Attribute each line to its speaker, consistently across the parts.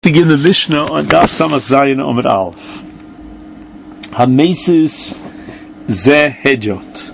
Speaker 1: Begin the Mishnah on Daf Samach Zayin Amud Aleph. Hamesis ze hedjot,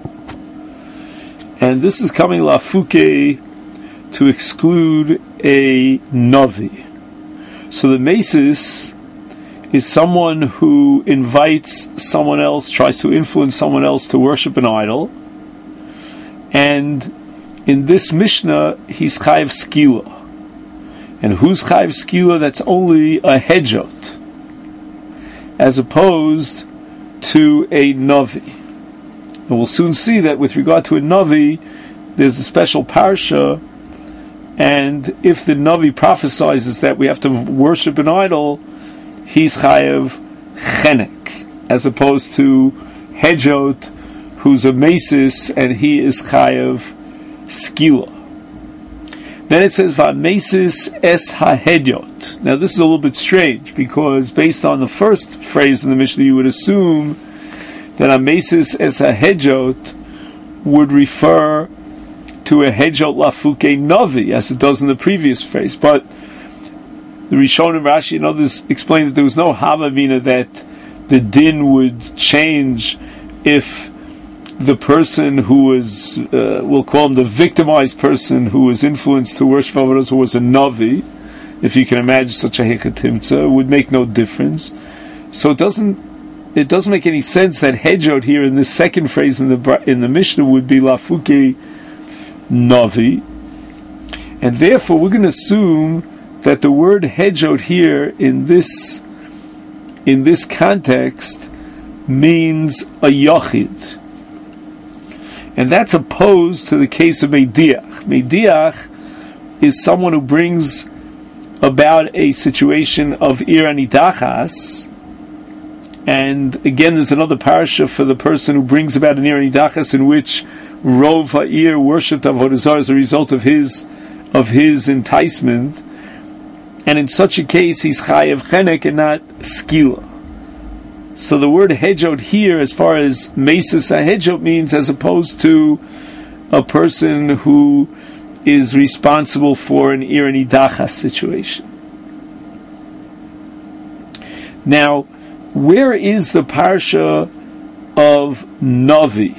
Speaker 1: and this is coming lafuke to exclude a navi. So the mesis is someone who invites someone else, tries to influence someone else to worship an idol, and in this Mishnah he's chayav skila. And who's chayav skila? That's only a hedjot, as opposed to a navi. And we'll soon see that with regard to a navi, there's a special parsha, and if the navi prophesizes that we have to worship an idol, he's chayav chenek, as opposed to hedjot, who's a mesis, and he is chayav skila. Then it says Vamesis es hahedyot. Now this is a little bit strange, because based on the first phrase in the Mishnah, you would assume that Vamesis es hahedyot would refer to a hedjot lafuke navi, as it does in the previous phrase. But the Rishonim, Rashi, and others explained that there was no havamina that the din would change if the person who was, we'll call him the victimized person who was influenced to worship avodas, who was a navi, if you can imagine such a hekatimtza, would make no difference. So it doesn't make any sense that hedjot here in this second phrase in the Mishnah would be lafuke navi, and therefore we're going to assume that the word hedjot here in this context means a yachid. And that's opposed to the case of Meidiach. Meidiach is someone who brings about a situation of Ir Anidachas. And again, there's another parasha for the person who brings about an Ir Anidachas in which Rov Ha'ir worshipped Avodah Zarah as a result of his enticement. And in such a case, he's Chayav Chenek and not Skila. So the word hedjot here, as far as mesis hedjot means, as opposed to a person who is responsible for an ir nidachas situation. Now, where is the parsha of Navi?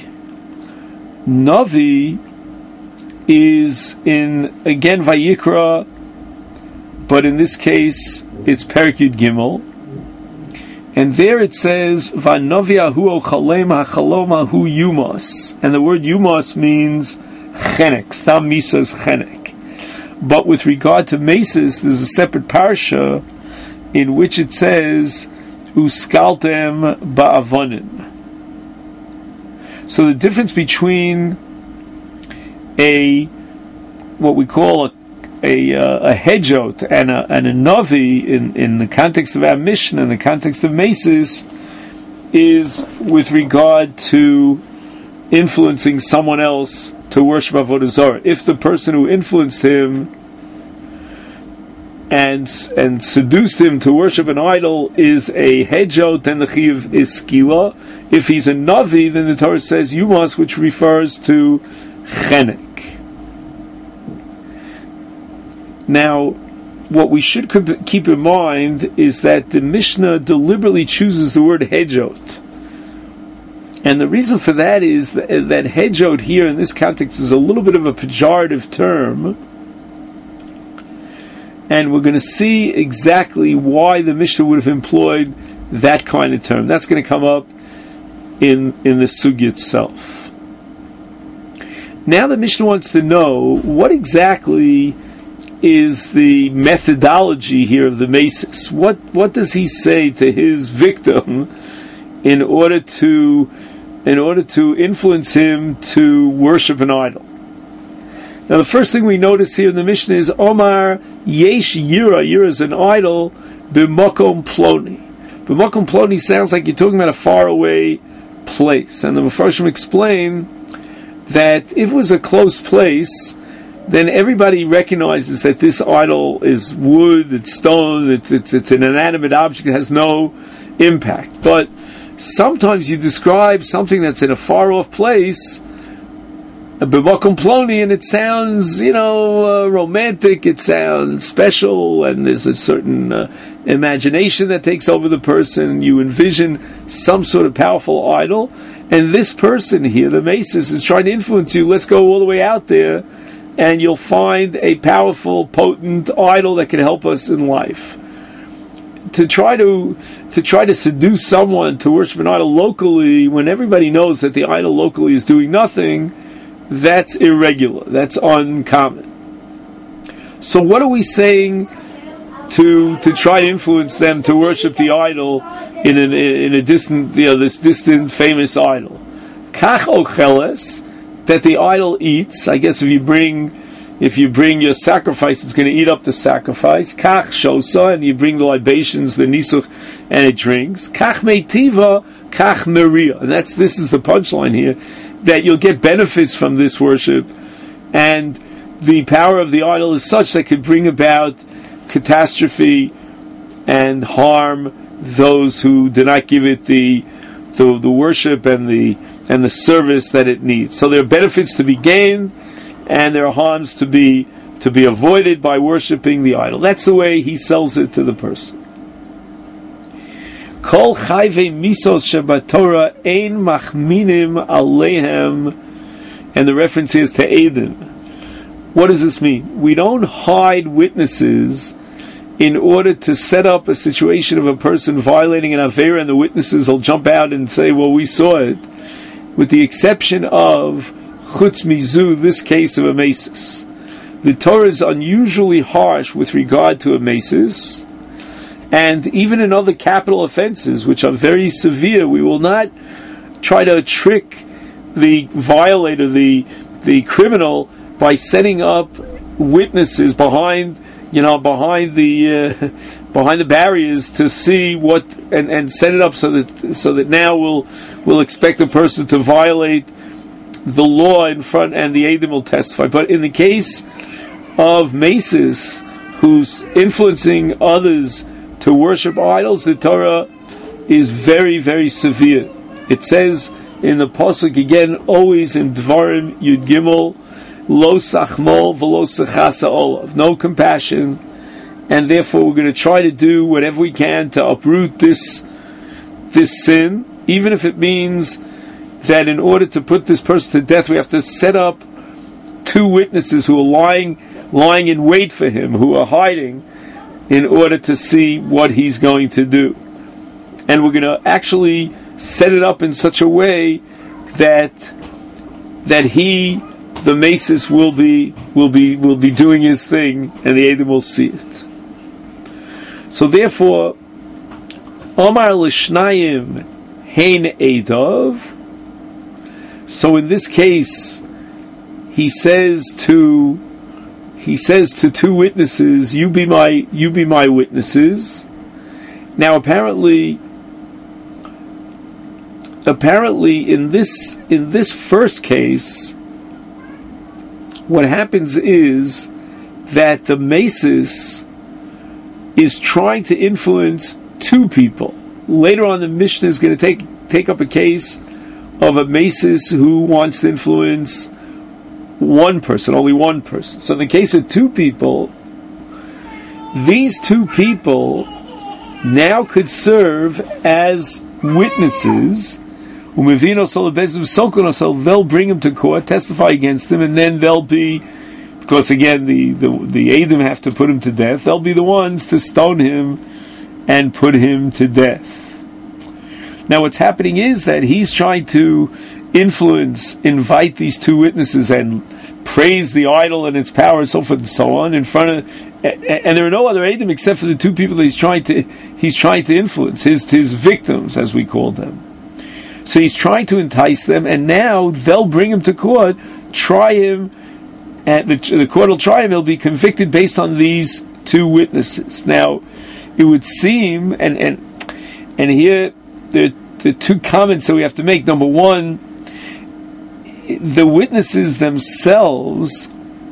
Speaker 1: Navi is in, again, Vayikra, but in this case it's Perek Yud Gimel. And there it says, Vanovi ahu chalem hachalom hu yumos. And the word yumos means chenek, stam misas chenek. But with regard to mesis, there's a separate parsha in which it says, uskaltem ba'avonim. So the difference between what we call a hedjot and a navi in the context of our Mishnah, in the context of mesis, is with regard to influencing someone else to worship Avodah Zarah. If the person who influenced him and seduced him to worship an idol is a hedjot, then the chiyuv is skila. If he's a navi, then the Torah says yumas, which refers to chenek. Now, what we should keep in mind is that the Mishnah deliberately chooses the word hedjot. And the reason for that is that hedjot here in this context is a little bit of a pejorative term. And we're going to see exactly why the Mishnah would have employed that kind of term. That's going to come up in the sugya itself. Now the Mishnah wants to know what exactly is the methodology here of the mesis. What does he say to his victim in order to influence him to worship an idol? Now the first thing we notice here in the Mishnah is Omar Yesh Yira. Yira is an idol b'makom ploni. B'makom ploni sounds like you're talking about a faraway place, and the Mefarshim explain that if it was a close place, then everybody recognizes that this idol is wood, it's stone, it's an inanimate object, it has no impact. But sometimes you describe something that's in a far-off place, b'makom ploni, and it sounds, romantic, it sounds special, and there's a certain imagination that takes over the person. You envision some sort of powerful idol, and this person here, the Masis, is trying to influence you. Let's go all the way out there, and you'll find a powerful, potent idol that can help us in life. To try to seduce someone to worship an idol locally, when everybody knows that the idol locally is doing nothing, that's irregular. That's uncommon. So what are we saying to try to influence them to worship the idol in a distant, this distant famous idol? Kach ocheles, that the idol eats. I guess if you bring your sacrifice, it's going to eat up the sacrifice. Kach shosa, and you bring the libations, the nisuch, and it drinks. Kach meitiva, kach meria, and this is the punchline here, that you'll get benefits from this worship, and the power of the idol is such that could bring about catastrophe and harm those who do not give it the worship and the service that it needs. So there are benefits to be gained, and there are harms to be avoided by worshiping the idol. That's the way he sells it to the person. Kol chayve misos shebatorah ein machminim aleihem, and the reference is to Edom. What does this mean? We don't hide witnesses in order to set up a situation of a person violating an avera, and the witnesses will jump out and say, well, we saw it, with the exception of chutz mizu, this case of a mesis. The Torah is unusually harsh with regard to a mesis, and even in other capital offenses, which are very severe, we will not try to trick the violator, the criminal, by setting up witnesses behind the barriers to see what, and set it up so that now we'll expect a person to violate the law in front, and the Edom will testify. But in the case of Mesis, who's influencing others to worship idols, the Torah is very, very severe. It says in the pasuk again, always in Dvarim Yud Gimel, Lo sachmol v'lo sechasa olav, no compassion, and therefore we're going to try to do whatever we can to uproot this sin, even if it means that in order to put this person to death, we have to set up two witnesses who are lying in wait for him, who are hiding, in order to see what he's going to do. And we're going to actually set it up in such a way that he, the Mesis, will be doing his thing, and the Edom will see it. So therefore, Omar l'shnayim hein edov. So in this case, he says to two witnesses, "You be my witnesses." Now, apparently, in this first case, what happens is that the Mesis is trying to influence two people. Later on, the Mishnah is going to take up a case of a Mesis who wants to influence one person, only one person. So in the case of two people, these two people now could serve as witnesses. They'll bring him to court, testify against him, and then they'll be, because again the Edom have to put him to death, they'll be the ones to stone him and put him to death. Now what's happening is that he's trying to invite these two witnesses and praise the idol and its power and so forth and so on in front of, and there are no other Edom except for the two people that he's trying to influence, his victims, as we call them. So he's trying to entice them, and now they'll bring him to court, try him, and the court will try him. He'll be convicted based on these two witnesses. Now, it would seem, and here there are two comments that we have to make. Number one, the witnesses themselves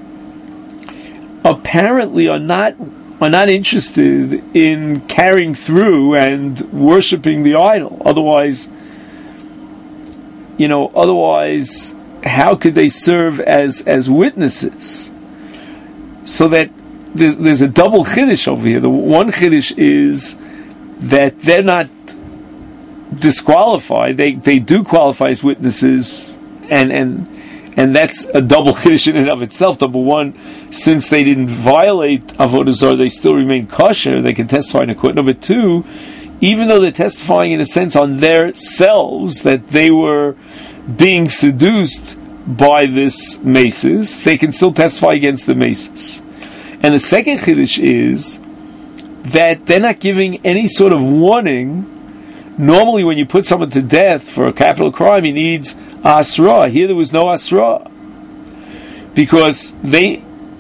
Speaker 1: apparently are not interested in carrying through and worshiping the idol. Otherwise, how could they serve as witnesses? So that there's a double chiddush over here. The one chiddush is that they're not disqualified; they do qualify as witnesses, and that's a double chiddush in and of itself. Number one, since they didn't violate avodah zarah, they still remain kosher. They can testify in a court. Number two, even though they're testifying in a sense on their selves that they were being seduced by this maces, they can still testify against the maces. And the second chiddush is that they're not giving any sort of warning. Normally, when you put someone to death for a capital crime, he needs asra. Here, there was no asra because the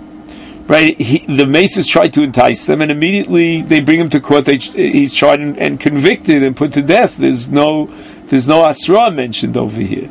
Speaker 1: maces tried to entice them, and immediately they bring him to court. He's tried and convicted and put to death. There's no asra mentioned over here.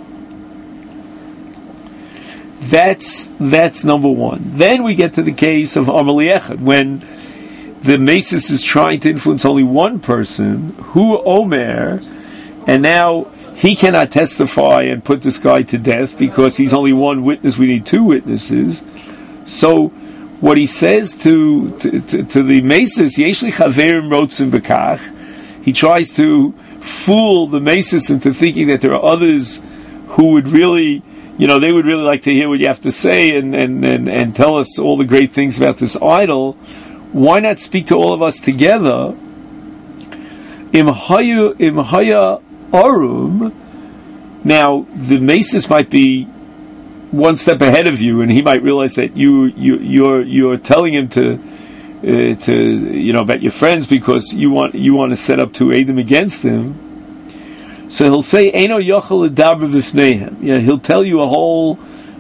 Speaker 1: That's number one. Then we get to the case of Amar Li'echad, when the maces is trying to influence only one person, who Omer, and now he cannot testify and put this guy to death because he's only one witness. We need two witnesses. So what he says to the maces, Yesh li chaverim rotzim b'kach, he tries to fool the maces into thinking that there are others who would really, they would really like to hear what you have to say and tell us all the great things about this idol. Why not speak to all of us together? Im haya arum. Now the maces might be one step ahead of you, and he might realize that you're telling him to about your friends because you want to set up two Edom against him. So he'll say, "Eino yochel ledaber b'fneihem." He'll tell you a whole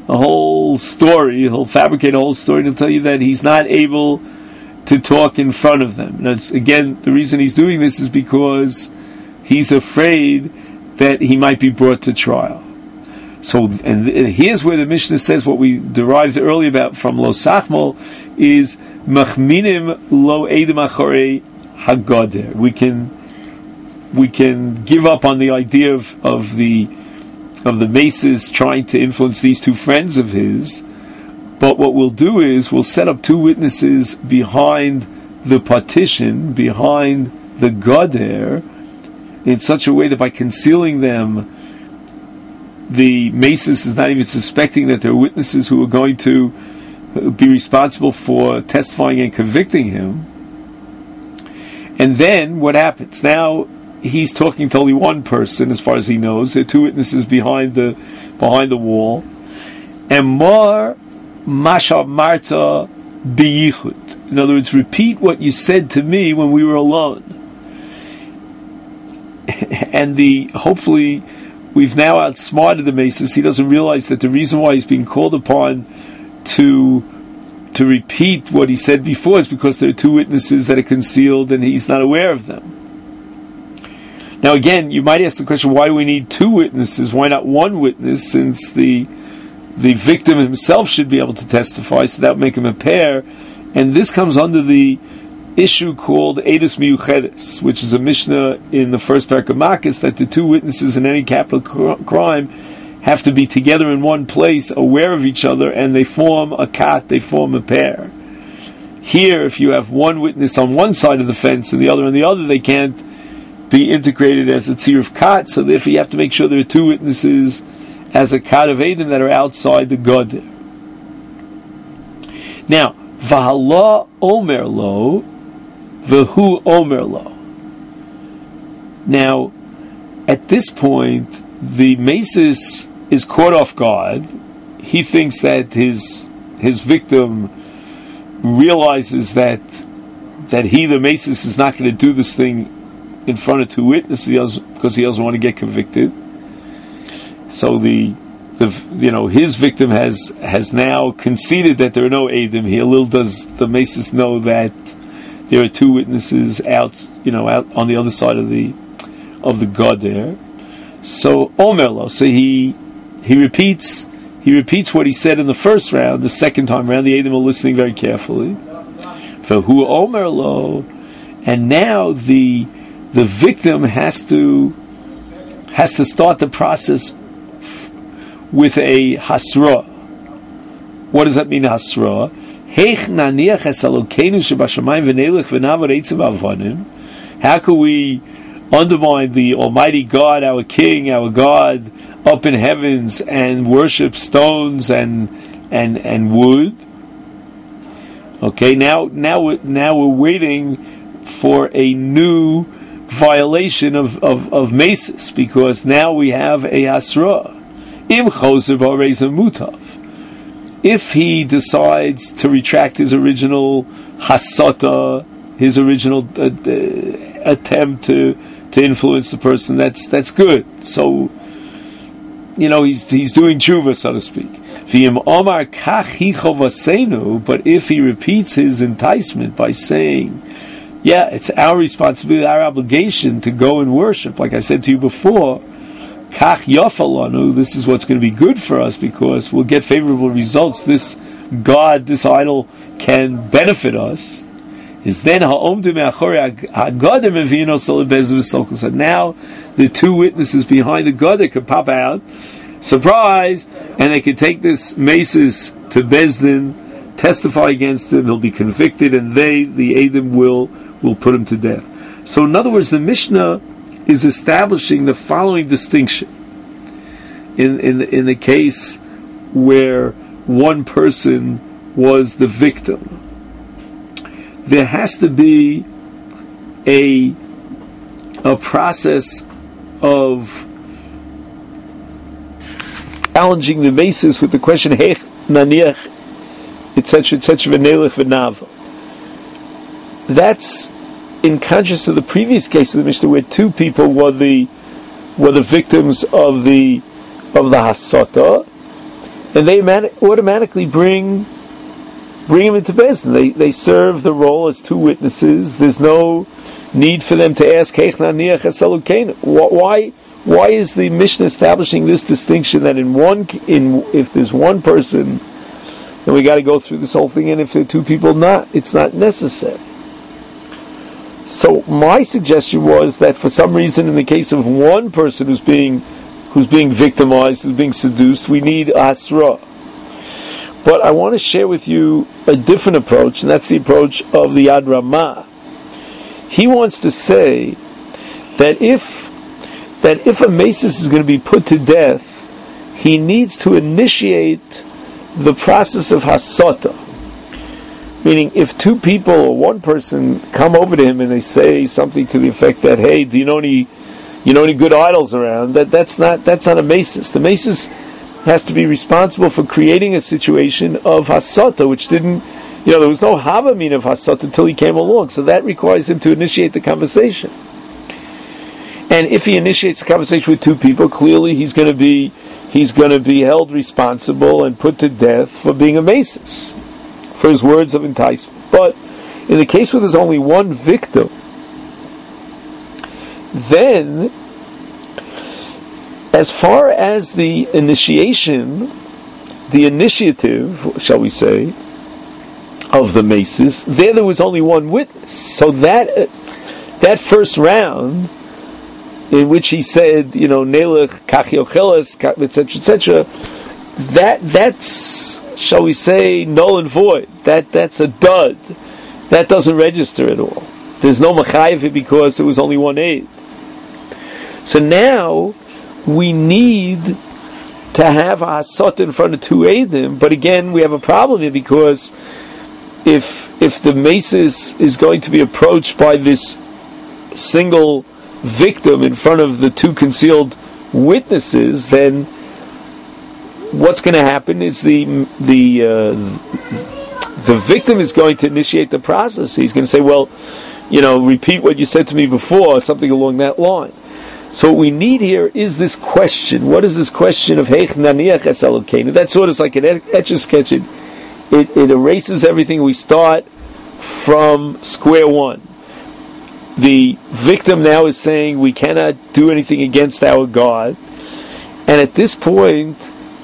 Speaker 1: story. He'll fabricate a whole story, and he'll tell you that he's not able to talk in front of them. Now, again, the reason he's doing this is because he's afraid that he might be brought to trial. So, and here's where the Mishnah says what we derived earlier about from Lo Sachmol is Machminim Lo Edom Achorei Hagader. We can give up on the idea of the maces trying to influence these two friends of his. But what we'll do is we'll set up two witnesses behind the partition, behind the Gader, in such a way that by concealing them, the maces is not even suspecting that they're witnesses who are going to be responsible for testifying and convicting him. And then what happens? Now he's talking to only one person, as far as he knows. There are two witnesses behind the wall. And Mar Masha Marta Biyichud. In other words, repeat what you said to me when we were alone. And hopefully we've now outsmarted the maces. He doesn't realize that the reason why he's being called upon to repeat what he said before is because there are two witnesses that are concealed and he's not aware of them. Now again, you might ask the question, why do we need two witnesses? Why not one witness, since the victim himself should be able to testify, so that would make him a pair. And this comes under the issue called Edus Miyuchedes, which is a Mishnah in the first parak of Makos, that the two witnesses in any capital crime have to be together in one place, aware of each other, and they form a kat, they form a pair. Here, if you have one witness on one side of the fence and the other on the other, they can't be integrated as a tzir of kat, so therefore you have to make sure there are two witnesses as a kat of Edom that are outside the God. Now, V'hala Omer Lo, V'hu Omer Lo. Now, at this point, the maces is caught off guard. He thinks that his victim realizes that he, the maces, is not going to do this thing in front of two witnesses because he doesn't want to get convicted. So his victim has now conceded that there are no Edom here. Little does the maces know that there are two witnesses out on the other side of the God there. So Omerlo, so he repeats what he said in the first round. The second time around, the Edom are listening very carefully. For who Omerlo, and now the victim has to start the process with a hasra. What does that mean, hasra? How can we undermine the Almighty God, our King, our God, up in heavens, and worship stones and wood? Okay, now we're waiting for a new violation of Mesis, because now we have a hasra. Im chosev areza mutav. If he decides to retract his original hasata, his original attempt to influence the person, that's good. So, he's doing tshuva, so to speak. V'im omar kach hi chovasenu, but if he repeats his enticement by saying, yeah, it's our responsibility, our obligation to go and worship, like I said to you before, kach yafalanu, this is what's going to be good for us because we'll get favorable results. This God, this idol can benefit us. Is then ha'omdim me'achorei ha'gadim evino solebezim v'solkos. So now the two witnesses behind the God, they could pop out, surprise, and they can take this Mesis to Bezdin, testify against him, he'll be convicted, and the Edom will put him to death. So in other words, the Mishnah is establishing the following distinction. In the case where one person was the victim, there has to be a process of challenging the basis with the question Hech naniach, etc., etc., v'nelech v'nav. That's in contrast to the previous case of the Mishnah, where two people were the victims of the hasata, and they automatically bring him into Bezdin. They serve the role as two witnesses. There's no need for them to ask Hech naniach es Elokeinu. Why is the Mishnah establishing this distinction that if there's one person, then we got to go through this whole thing, and if there are two people, it's not necessary. So my suggestion was that for some reason, in the case of one person who's being victimized, who's being seduced, we need asra. But I want to share with you a different approach, and that's the approach of the Yad Ramah. He wants to say that if a Mesis is going to be put to death, he needs to initiate the process of hasata. Meaning, if two people or one person come over to him and they say something to the effect that, "Hey, do you know any good idols around?" That's not a Mesis. The Mesis has to be responsible for creating a situation of hasata, which didn't, there was no havamin of hasata until he came along. So that requires him to initiate the conversation. And if he initiates a conversation with two people, clearly he's going to be held responsible and put to death for being a Mesis, for his words of enticement. But in the case where there's only one victim, then as far as the initiative, shall we say, of the Mesis, there was only one witness. So that first round, in which he said, Nelech, Kach Yocheles, etc., etc., that's, shall we say, null and void. That's a dud. That doesn't register at all. There's no Machayev because there was only one aid. So now we need to have a hasot in front of two aidim, but again we have a problem here because if the Mesis is going to be approached by this single victim in front of the two concealed witnesses, then what's going to happen is the victim is going to initiate the process. He's going to say, well, repeat what you said to me before, something along that line. So what we need here is this question. What is this question of Hech naniach es Elokeinu? That sort of like an etch-a-sketch. It erases everything. We start from square one. The victim now is saying we cannot do anything against our God, and at this point,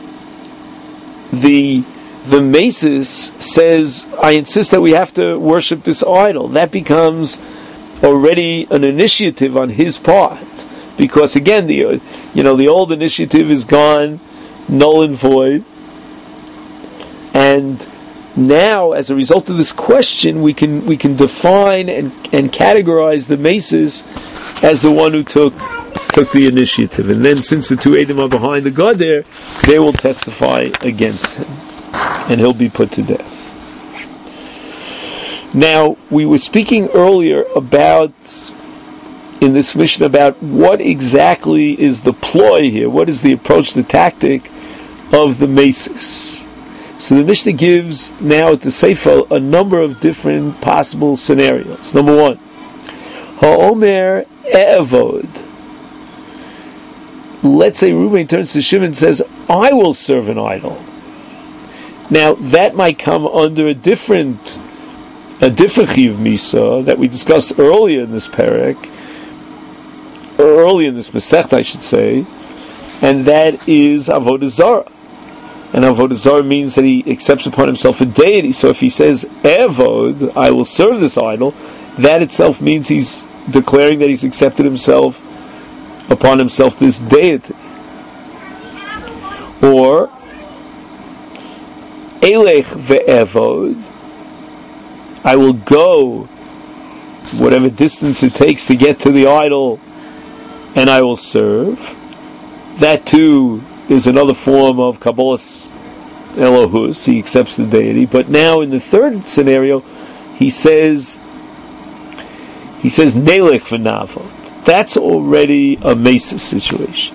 Speaker 1: the Mesis says, "I insist that we have to worship this idol." That becomes already an initiative on his part, because again, the old initiative is gone. null and void. And now, as a result of this question, we can define and categorize the Mesis as the one who took the initiative. And then, since the two Edom are behind the God there, they will testify against him, and he'll be put to death. Now, we were speaking earlier about, in this mission, about what exactly is the ploy here, what is the approach, the tactic of the Mesis. So the Mishnah gives now at the Sefer a number of different possible scenarios. Number one, Ha'omer E'evod. Let's say Reuben turns to Shimon and says, I will serve an idol. Now that might come under a different Chiv Misa that we discussed earlier in this Perek, early in this Masechta, I should say, and that is Avodah Zarah. And Avodah Zarah means that he accepts upon himself a deity. So if he says, Evod, I will serve this idol, that itself means he's declaring that he's accepted upon himself this deity. Or, Elech ve'evod, I will go whatever distance it takes to get to the idol, and I will serve. That too is another form of Kabbalah's Elohus. He accepts the deity. But now in the third scenario, he says Nelech v'navot. That's already a Mesa situation.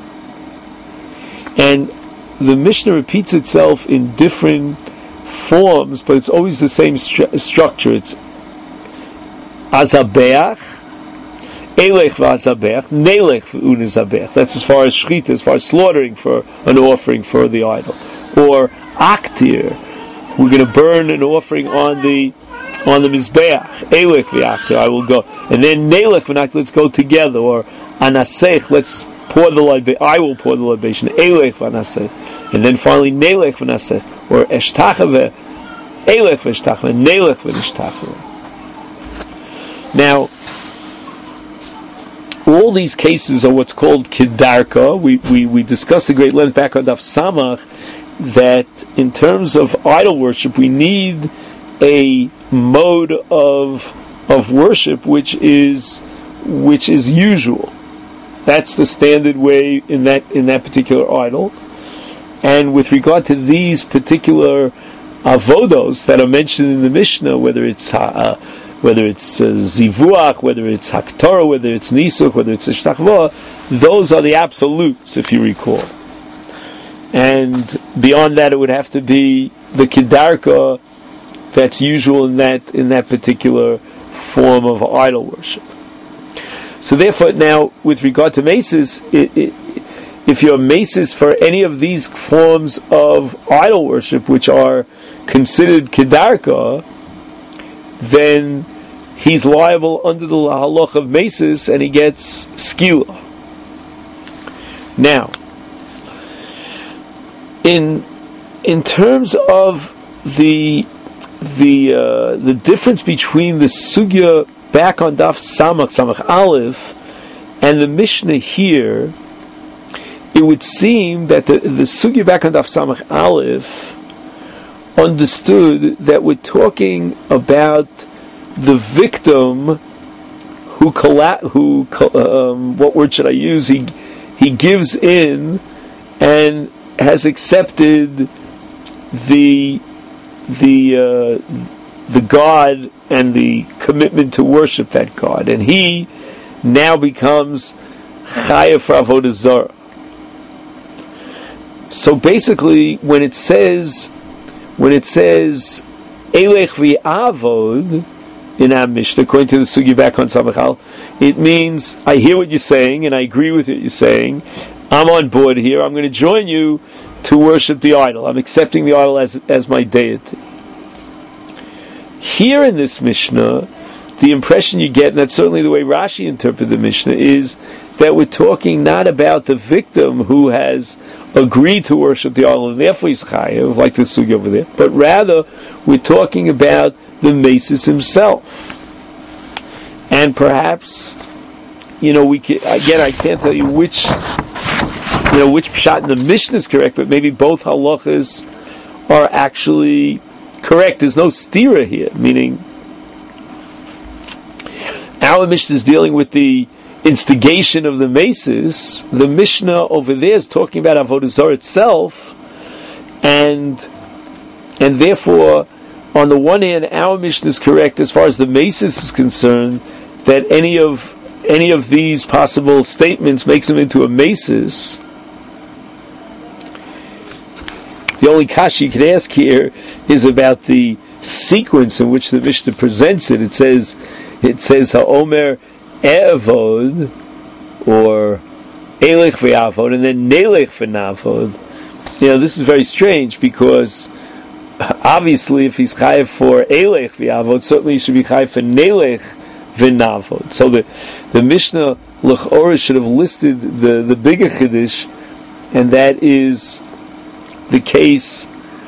Speaker 1: And the Mishnah repeats itself in different forms, but it's always the same structure. It's Azabeach, Elech v'azabeach, Nelech v'unizabeach. That's as far as shchita, as far as slaughtering for an offering for the idol. Or Aktir, we're going to burn an offering on the Mizbeach. Elech v'aktir, I will go. And then Nelech v'naktir, let's go together. Or Anasech, let's pour the libation. I will pour the libation. Elech v'anasech. And then finally Nelech v'nasech. Or Eshtachave, Elech v'eshtachave, Nelech v'eshtachave. Now, all these cases are what's called Kedarka. We discussed the great length back on Daf Samach that in terms of idol worship we need a mode of worship which is usual. That's the standard way in that particular idol. And with regard to these particular avodos that are mentioned in the Mishnah, whether it's zivuach, whether it's haktorah, whether it's nisuch, whether it's ishtachva, those are the absolutes, if you recall. And beyond that, it would have to be the kedarka that's usual in that particular form of idol worship. So therefore, now with regard to mesis, if you're mesis for any of these forms of idol worship, which are considered kedarka, then he's liable under the halach of mesis, and he gets skila. Now, in terms of the difference between the sugya back on Daf Samach Aleph and the Mishnah here, it would seem that the sugya back on Daf Samach Aleph understood that we're talking about the victim who what word should I use? He gives in and has accepted the God and the commitment to worship that God, and he now becomes chayav for avodah zarah. So basically, when it says elech v'avod in our Mishnah, according to the sugi back on Samachal, it means I hear what you're saying and I agree with what you're saying. I'm on board here. I'm going to join you to worship the idol. I'm accepting the idol as my deity. Here in this Mishnah, the impression you get, and that's certainly the way Rashi interpreted the Mishnah, is that we're talking not about the victim who has agreed to worship the idol and therefore he's chayav, like the sugi over there, but rather we're talking about the mesis himself. And perhaps, we can, again, I can't tell you which which pshat in the Mishnah is correct, but maybe both halachas are actually correct. There's no stira here, meaning our Mishnah is dealing with the instigation of the Mesis. The Mishnah over there is talking about Avodah Zarah itself, and therefore, on the one hand, our Mishnah is correct as far as the Mesis is concerned, that any of these possible statements makes them into a Mesis. The only kasha you can ask here is about the sequence in which the Mishnah presents it. It says Ha'omer E'avod, or Elech V'Avod, and then Nelech V'Navod. This is very strange, because obviously if he's chayiv for Elech V'Avod, certainly he should be chayiv for Nelech V'Navod. So the Mishnah L'chora should have listed the bigger chiddush, and that is the case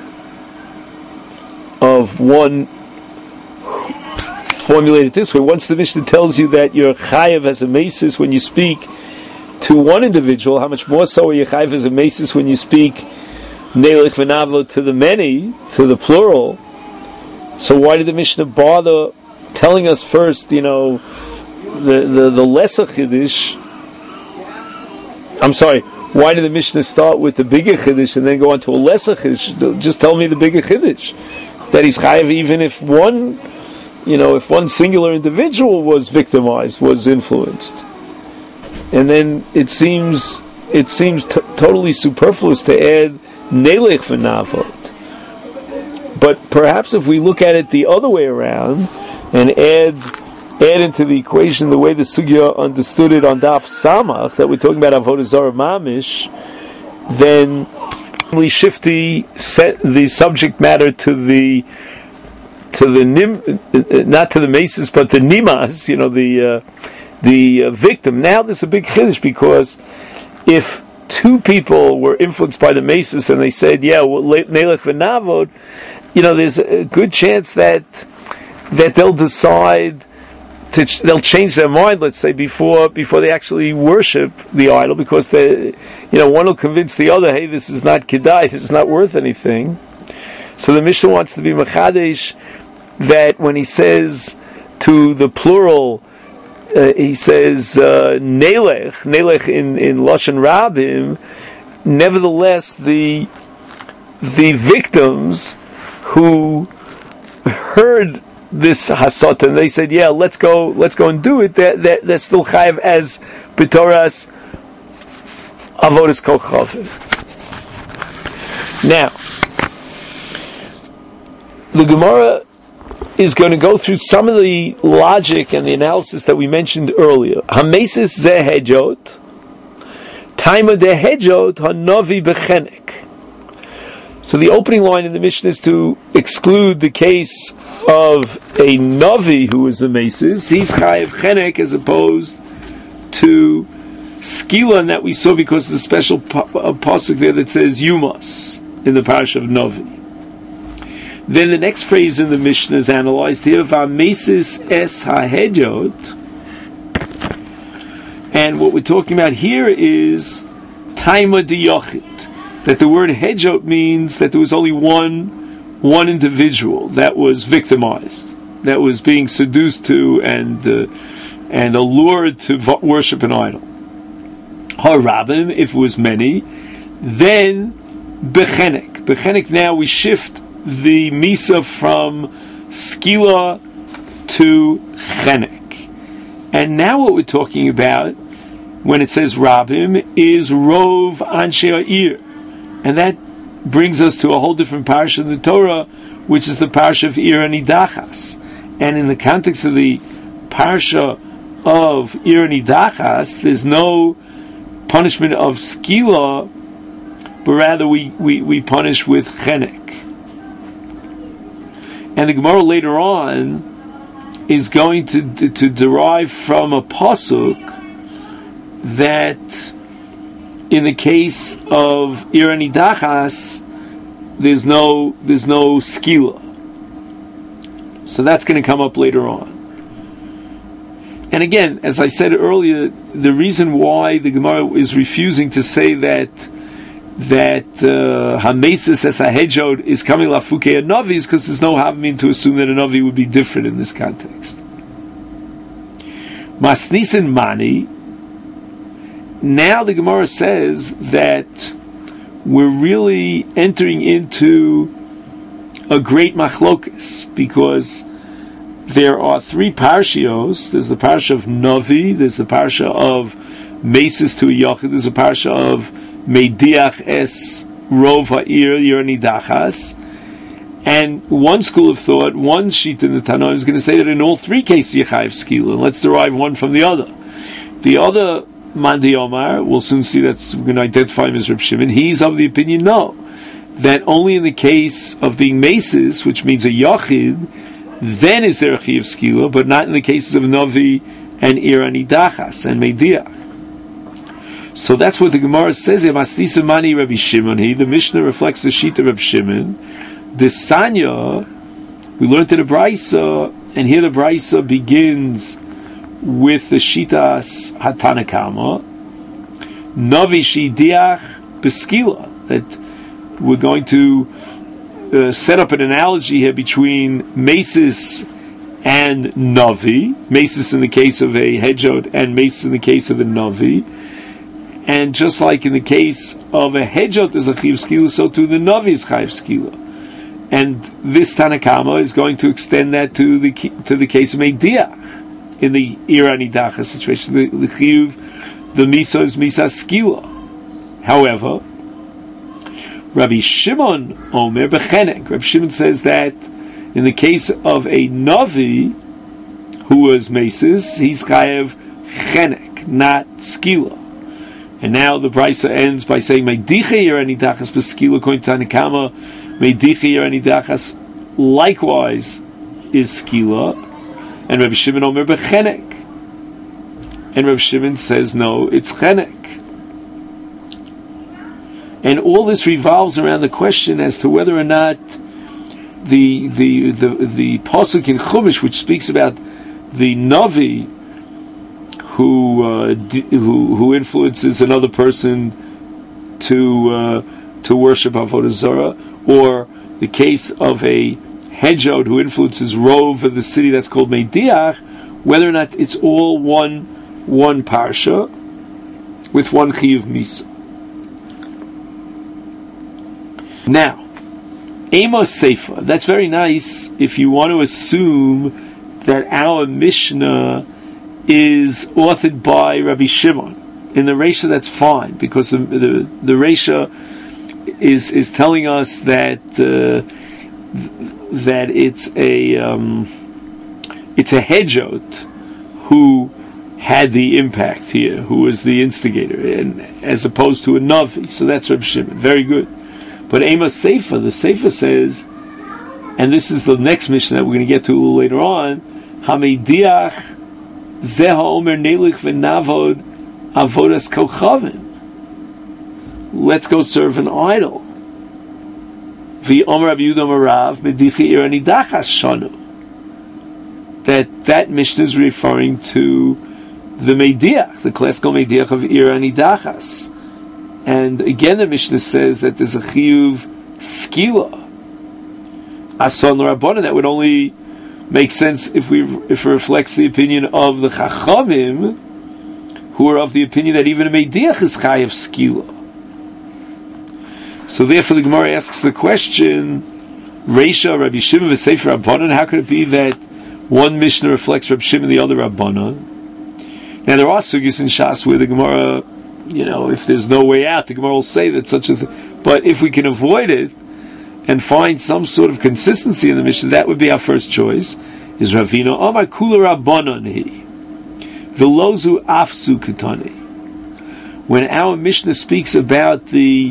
Speaker 1: of one formulated this way. Once the Mishnah tells you that you're chayiv as a mesis when you speak to one individual, how much more so are you chayiv as a mesis when you speak Nelech V'Navod to the many, to the plural? So why did the Mishnah bother telling us first, the lesser chiddush? I'm sorry, why did the Mishnah start with the bigger chiddush and then go on to a lesser chiddush? Just tell me the bigger chiddush, that he's chayiv even if one singular individual was victimized, was influenced. And then it seems totally superfluous to add Nelech V'Navod. But perhaps if we look at it the other way around and add into the equation the way the Sugya understood it on Daf Samach, that we're talking about Avodah Zarah Mamish, then we shift the subject matter to the not to the mesis, but the nimas, the victim. Now there's a big chiddush, because if two people were influenced by the mesis and they said, Nelech V'Navod, there's a good chance that they'll decide they'll change their mind, let's say, before they actually worship the idol, because one will convince the other, hey, this is not kedai, this is not worth anything. So the Mishnah wants to be mechadesh that when he says to the plural, he says Nelech in Lashon Rabim, nevertheless the victims who heard this hasot and they said, let's go and do it, they're still chayiv as b'toras avodas kol chafir. Now, the Gemara is going to go through some of the logic and the analysis that we mentioned earlier. Hamesis ze hedjot, taima de hedjot hanovi bechenek. So the opening line in the Mishnah is to exclude the case of a Navi who is the Mesis. He's chayiv chenek as opposed to Skila that we saw, because there's a special pasuk there that says Yumas in the parish of Navi. Then the next phrase in the Mishnah is analyzed here, Vamesis es hahedjot. And what we're talking about here is Taima diyochid. That the word hedjot means that there was only one individual that was victimized, that was being seduced to and allured to worship an idol. Harabim, if it was many, then bechenek. Bechenek, now we shift the misa from skila to chenek. And now what we're talking about when it says rabim is rov anshe ha'ir. And that brings us to a whole different parsha in the Torah, which is the parsha of Ir Nidachas. And in the context of the parsha of Ir Nidachas, there's no punishment of skila, but rather we punish with chenek. And the Gemara later on is going to derive from a pasuk that in the case of Ir Nidachas, there's no skila. So that's going to come up later on. And again, as I said earlier, the reason why the Gemara is refusing to say that Hamesis as a Hejod is coming Lafuke a Navi is because there's no Havmin to assume that a Navi would be different in this context. Masnisin Mani, now the Gemara says that we're really entering into a great machlokus, because there are three parshios. There's the parsha of Navi, there's the parsha of Mesis to a Yochid, there's a parsha of Meidiach es Rov Ha'ir Nidachas. And one school of thought, one sheet in the Tanakh is going to say that in all three cases Yechayev Skila, and let's derive one from the other. The other Mandi Omar, we'll soon see that we're going to identify him as Reb Shimon. He's of the opinion, no, that only in the case of being Mesis, which means a Yochid, then is there a Chiyuv Skila, but not in the cases of Navi and Ir Nidachas and Meidiach. So that's what the Gemara says. Mastisa Mani Rabbi Shimon. The Mishnah reflects the sheet of Rabbi Shimon. The Sanya, we learned in the Braisa, and here the Braisa begins with the Shitas Hatanakama, Navi Shidiach Beskila, that we're going to set up an analogy here between Mesis and Navi, Mesis in the case of a Hejod and Mesis in the case of a Navi. And just like in the case of a Hejot is a Chiyuv Skila, so too the Navi is Chiyuv Skila. And this Tanakama is going to extend that to the case of Meidiach in the Ir Nidachas situation. The Chiyuv, the Misa is Misa Skila. However, Rabbi Shimon Omer Bechenek. Rabbi Shimon says that in the case of a Navi who was Mesis, he's Chayev Chenek, not Skila. And now the Brisa ends by saying Meidiche Ir Nidachas Beskila, according to Tanakama, Meidiche Ir Nidachas likewise is Skila, and Rabbi Shimon Omer Bechenek. And Rabbi Shimon says no, it's Chenek. And all this revolves around the question as to whether or not the pasuk in Chumash, which speaks about the Navi who influences another person to worship Avodah Zarah, or the case of a Hejod who influences Rov of the city that's called Meidiach, whether or not it's all one parsha with one Chiyuv Misa. Now, Amos Seifa, that's very nice if you want to assume that our Mishnah is authored by Rabbi Shimon. In the Reisha, that's fine, because the Reisha is telling us that it's a Hejot who had the impact here, who was the instigator, and as opposed to a Navi. So that's Rabbi Shimon. Very good. But Amos Seifa, the Seifa says, and this is the next Mishnah that we're going to get to a little later on, Hameidiach Zeha Omer Nelich V'Navod Avodas Kochavim. Let's go serve an idol. V'Omer Rabbi Yehuda Marav Medichi Ir Nidachas Shanu. That Mishnah is referring to the Meidiach, the classical Meidiach of Ir Nidachas. And again, the Mishnah says that there's a Chiyuv Skila, Ason L'Rabbanan. That would only make sense if it reflects the opinion of the Chachamim, who are of the opinion that even a Meidiach is Chayav Skila. So therefore, the Gemara asks the question: Reisha Rabbi Shimon v'Sefer Rabbanan. How could it be that one Mishnah reflects Rabbi Shimon, the other Rabbanan? Now there are sugis in Shas where the Gemara, if there's no way out, the Gemara will say that such a thing. But if we can avoid it and find some sort of consistency in the Mishnah, that would be our first choice. Is Ravina Amar Kula Rabbanan Hi Velozu Afsu Ketani. When our Mishnah speaks about the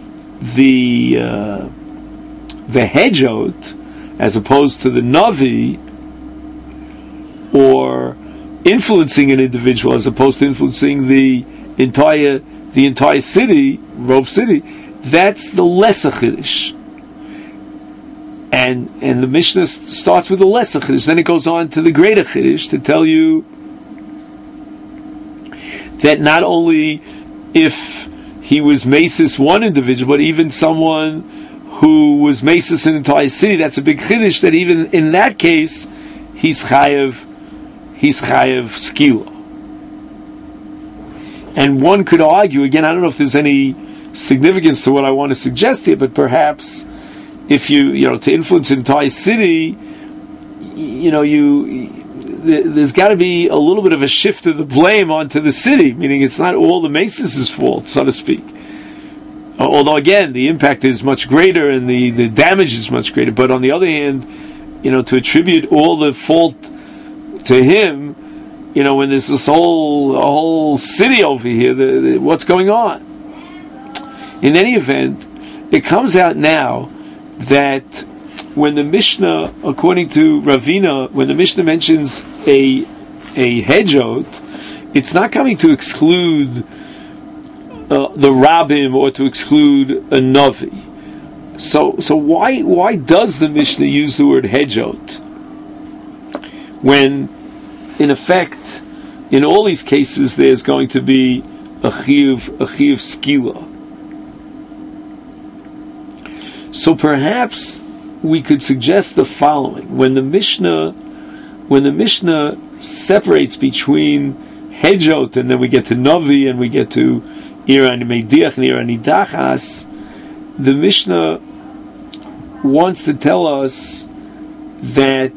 Speaker 1: Hejot as opposed to the Navi, or influencing an individual as opposed to influencing the entire city, Rov city, that's the lesser Chiddush. And the Mishnah starts with the lesser Chiddush, then it goes on to the greater Chiddush to tell you that not only if he was Mesis one individual, but even someone who was Mesis an entire city, that's a big chiddush, that even in that case, he's chayev skila. And one could argue, again, I don't know if there's any significance to what I want to suggest here, but perhaps if to influence an entire city, there's got to be a little bit of a shift of the blame onto the city, meaning it's not all the Mesis' fault, so to speak. Although, again, the impact is much greater and the damage is much greater. But on the other hand, to attribute all the fault to him, when there's this whole city over here, what's going on? In any event, it comes out now that when the Mishnah, according to Ravina, when the Mishnah mentions a hedjot, it's not coming to exclude the Rabbim or to exclude a Navi. So why does the Mishnah use the word hedjot when, in effect, in all these cases there's going to be a chiyuv skila? So perhaps we could suggest the following: when the Mishnah separates between hedjot and then we get to Navi and we get to Ira Mediach and Ira Nidachas, the Mishnah wants to tell us that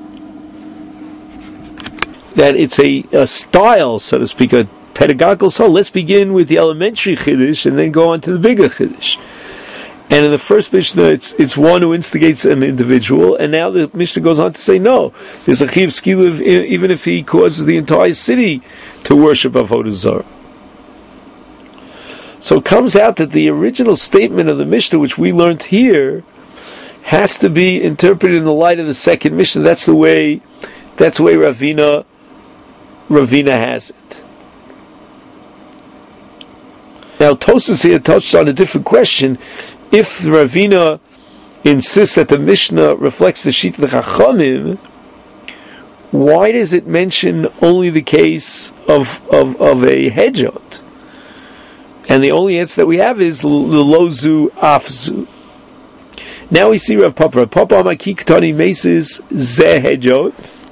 Speaker 1: it's a style, so to speak, a pedagogical style. Let's begin with the elementary chiddush and then go on to the bigger chiddush. And in the first Mishnah, it's one who instigates an individual, and now the Mishnah goes on to say, no, there's a chiyuv skila even if he causes the entire city to worship Avodah Zarah. So it comes out that the original statement of the Mishnah, which we learned here, has to be interpreted in the light of the second Mishnah. That's the way Ravina has it. Now Tosas here touched on a different question. If Ravina insists that the Mishnah reflects the Shita of the Chachamim, why does it mention only the case of a hedjot? And the only answer that we have is Lozu Afzu. Now we see Rav Papa. Rav Papa Amaki Ktani Meses Zeh hedjot.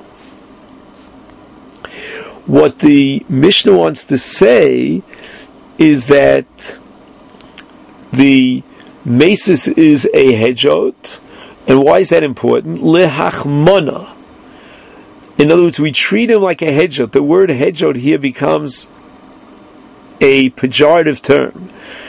Speaker 1: What the Mishnah wants to say is that the Mesis is a hedjot, and why is that important? Lehachmona. In other words, we treat him like a hedjot. The word hedjot here becomes a pejorative term.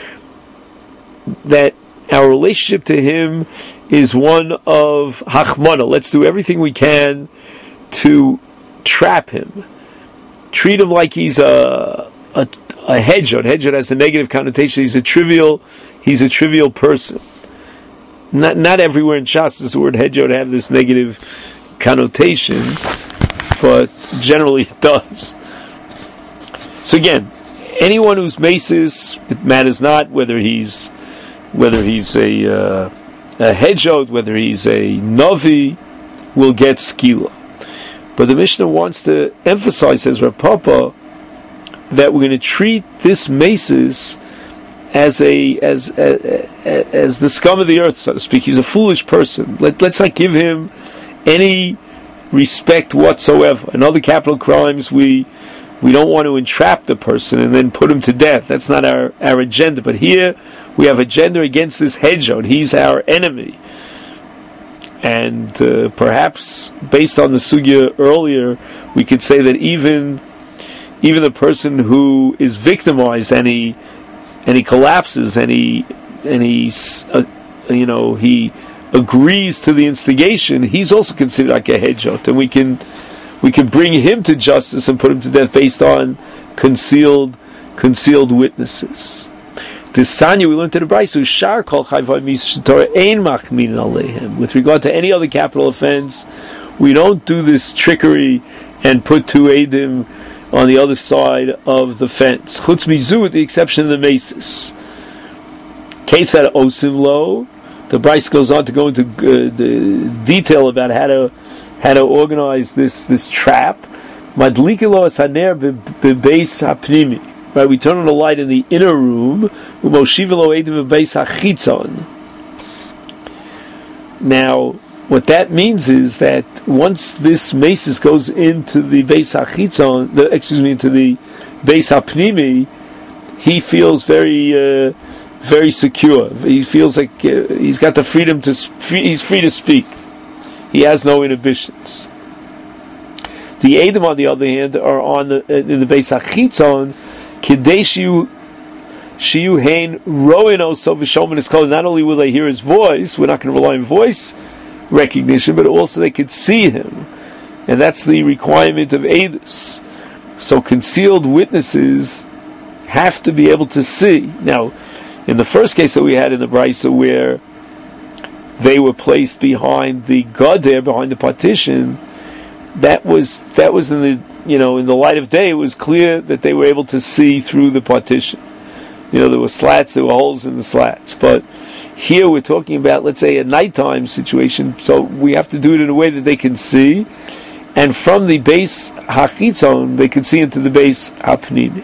Speaker 1: That our relationship to him is one of hachmona. Let's do everything we can to trap him. Treat him like he's a hedjot. Hedjot has a negative connotation. He's a trivial person. Not everywhere in Shas does the word hedjot have this negative connotation, but generally it does. So again, anyone who's mesis, it matters not whether he's a hedjot, whether he's a navi, will get skila. But the Mishnah wants to emphasize, says Rav Papa, that we're going to treat this mesis as the scum of the earth, so to speak. He's a foolish person. Let's not give him any respect whatsoever. In other capital crimes, we don't want to entrap the person and then put him to death. That's not our agenda. But here we have agenda against this hedjot. He's our enemy. And perhaps, based on the sugya earlier, we could say that even the person who is victimized and he collapses and he agrees to the instigation, he's also considered like a hedjot, and we can bring him to justice and put him to death based on concealed witnesses. This Sanya we learned in the Brayso, Shar Kol Chayvai Mishatorah Ein Machmin Aleihem. With regard to any other capital offense, we don't do this trickery and put two Eidim on the other side of the fence. Chutz Mizu, with the exception of the Mesis. Ketzad Osim Lo. The Brayso goes on to go into the detail about how to organize this trap. Madlikilo as Haner bebeis hapnimi. Right, we turn on the light in the inner room. Now, what that means is that once this maces goes into the Beis HaChitzon, into the Beis HaPnimi, he feels very, very secure. He feels like he's got the freedom he's free to speak. He has no inhibitions. The Edom, on the other hand, are in the Beis HaChitzon. Kadeshu Shiu Hein Roin Oso V'Shomen is called. Not only will they hear his voice, we're not going to rely on voice recognition, but also they could see him, and that's the requirement of Edus. So concealed witnesses have to be able to see. Now, in the first case that we had in the Brisa, where they were placed behind the Gader, behind the partition, that was in the in the light of day. It was clear that they were able to see through the partition. There were slats, there were holes in the slats. But here we're talking about, let's say, a nighttime situation, so we have to do it in a way that they can see, and from the Beis HaChitzon, they can see into the Beis HaPnimi.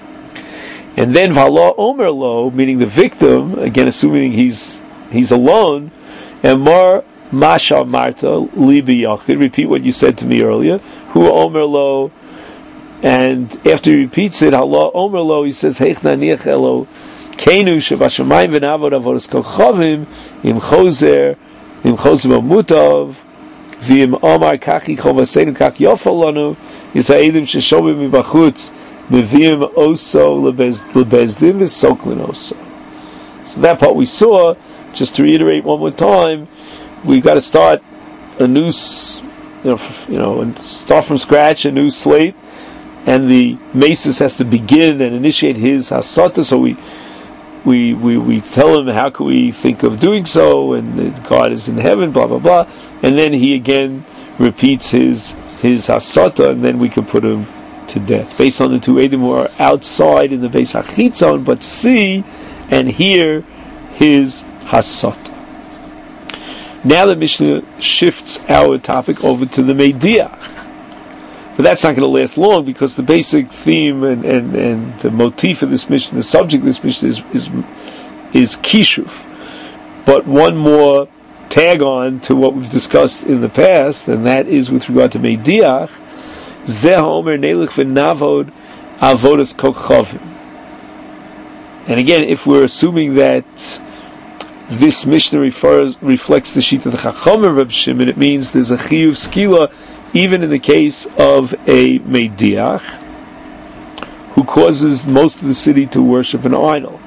Speaker 1: And then V'Halo Omer Lo, meaning the victim, again assuming he's alone, and Mar Masha Marta Li B'Yachid, repeat what you said to me earlier, Hu Omer Lo, and after he repeats it, Halo Omer Lo, he says, Heich Naniach Elo Keinu Shevashamayim V'Navod Avodas Kochavim Im Choser Mutav V'Im Omar Kachi Chovaseinu Kach Yofalanu Yisraelim Sheshomim Mibachutz Mevim Oso Lebezdin V'Soklin Oso. So that part we saw. Just to reiterate one more time, we've got to start a new, and start from scratch, a new slate, and the Maces has to begin and initiate his Hasata. So we tell him, how can we think of doing so, and God is in heaven, blah blah blah, and then he again repeats his Hasata, and then we can put him to death based on the two Edom who are outside in the Beis HaChitzon, but see and hear his Hasata. Now the Mishnah shifts our topic over to the Meidiach. But that's not going to last long, because the basic theme and the motif of this Mishnah, the subject of this Mishnah is Kishuf. But one more tag on to what we've discussed in the past, and that is with regard to Meidiach, Zeh Omer Nelich V'Navod Avodas Kochavim. And again, if we're assuming that this Mishnah reflects the sheet of the Chachamim Reb Shimon, it means there's a Chiyuv Skila even in the case of a Meidiach who causes most of the city to worship an idol.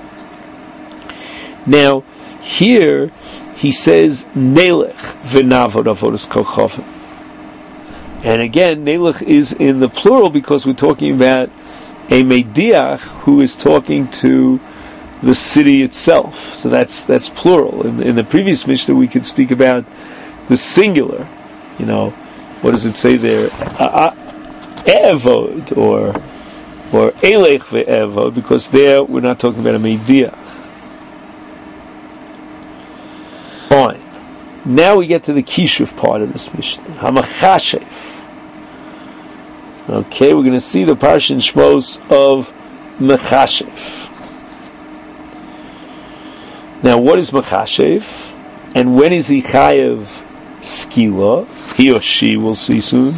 Speaker 1: Now, here he says Nelech V'Navod Avodas Kochavim. And again, Nelech is in the plural because we're talking about a Meidiach who is talking to the city itself. So that's plural. In the previous Mishnah, we could speak about the singular. What does it say there? Evod or Elech ve'evod, because there we're not talking about a Meidiach. Fine. Now we get to the Kishuf part of this Mishnah. Hamachashef. Okay, we're going to see the Parsha in Shmos of Mechashef. Now, what is Mechashev? And when is he Chayev Skila? He or she, we'll see soon.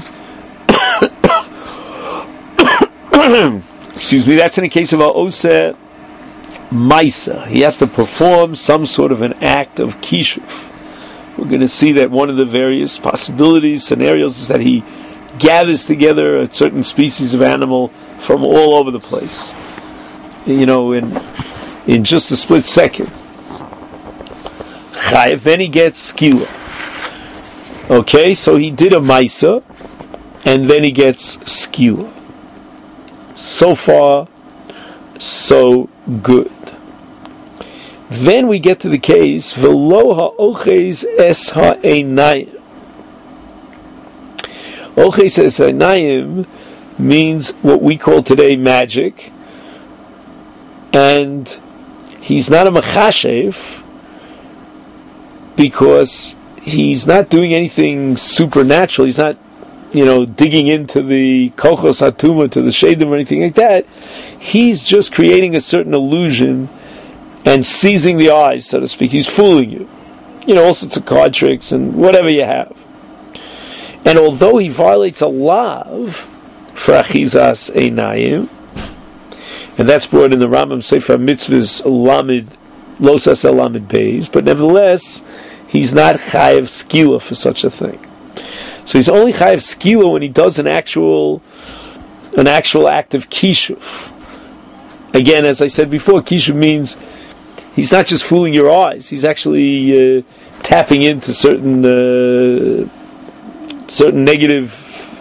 Speaker 1: Excuse me, that's in the case of Oseh Maisa. He has to perform some sort of an act of Kishuf. We're going to see that one of the various possibilities, scenarios, is that he gathers together a certain species of animal from all over the place. In just a split second. Chayev, then he gets skila. Okay, so he did a maisa, and then he gets skila. So far, so good. Then we get to the case v'lo ha'oches es ha'einayim. Oches es ha'einayim means what we call today magic, and he's not a mechashev because he's not doing anything supernatural. He's not digging into the kochos hatuma, to the shadim or anything like that. He's just creating a certain illusion and seizing the eyes, so to speak. He's fooling you. All sorts of card tricks and whatever you have. And although he violates a lav for achizas einayim, and that's brought in the Rambam Sefer Mitzvahs Lamed Losas Lamed Beis, but nevertheless, he's not chayav skila for such a thing. So he's only chayav skila when he does an actual act of kishuf. Again, as I said before, kishuf means he's not just fooling your eyes; he's actually tapping into certain negative,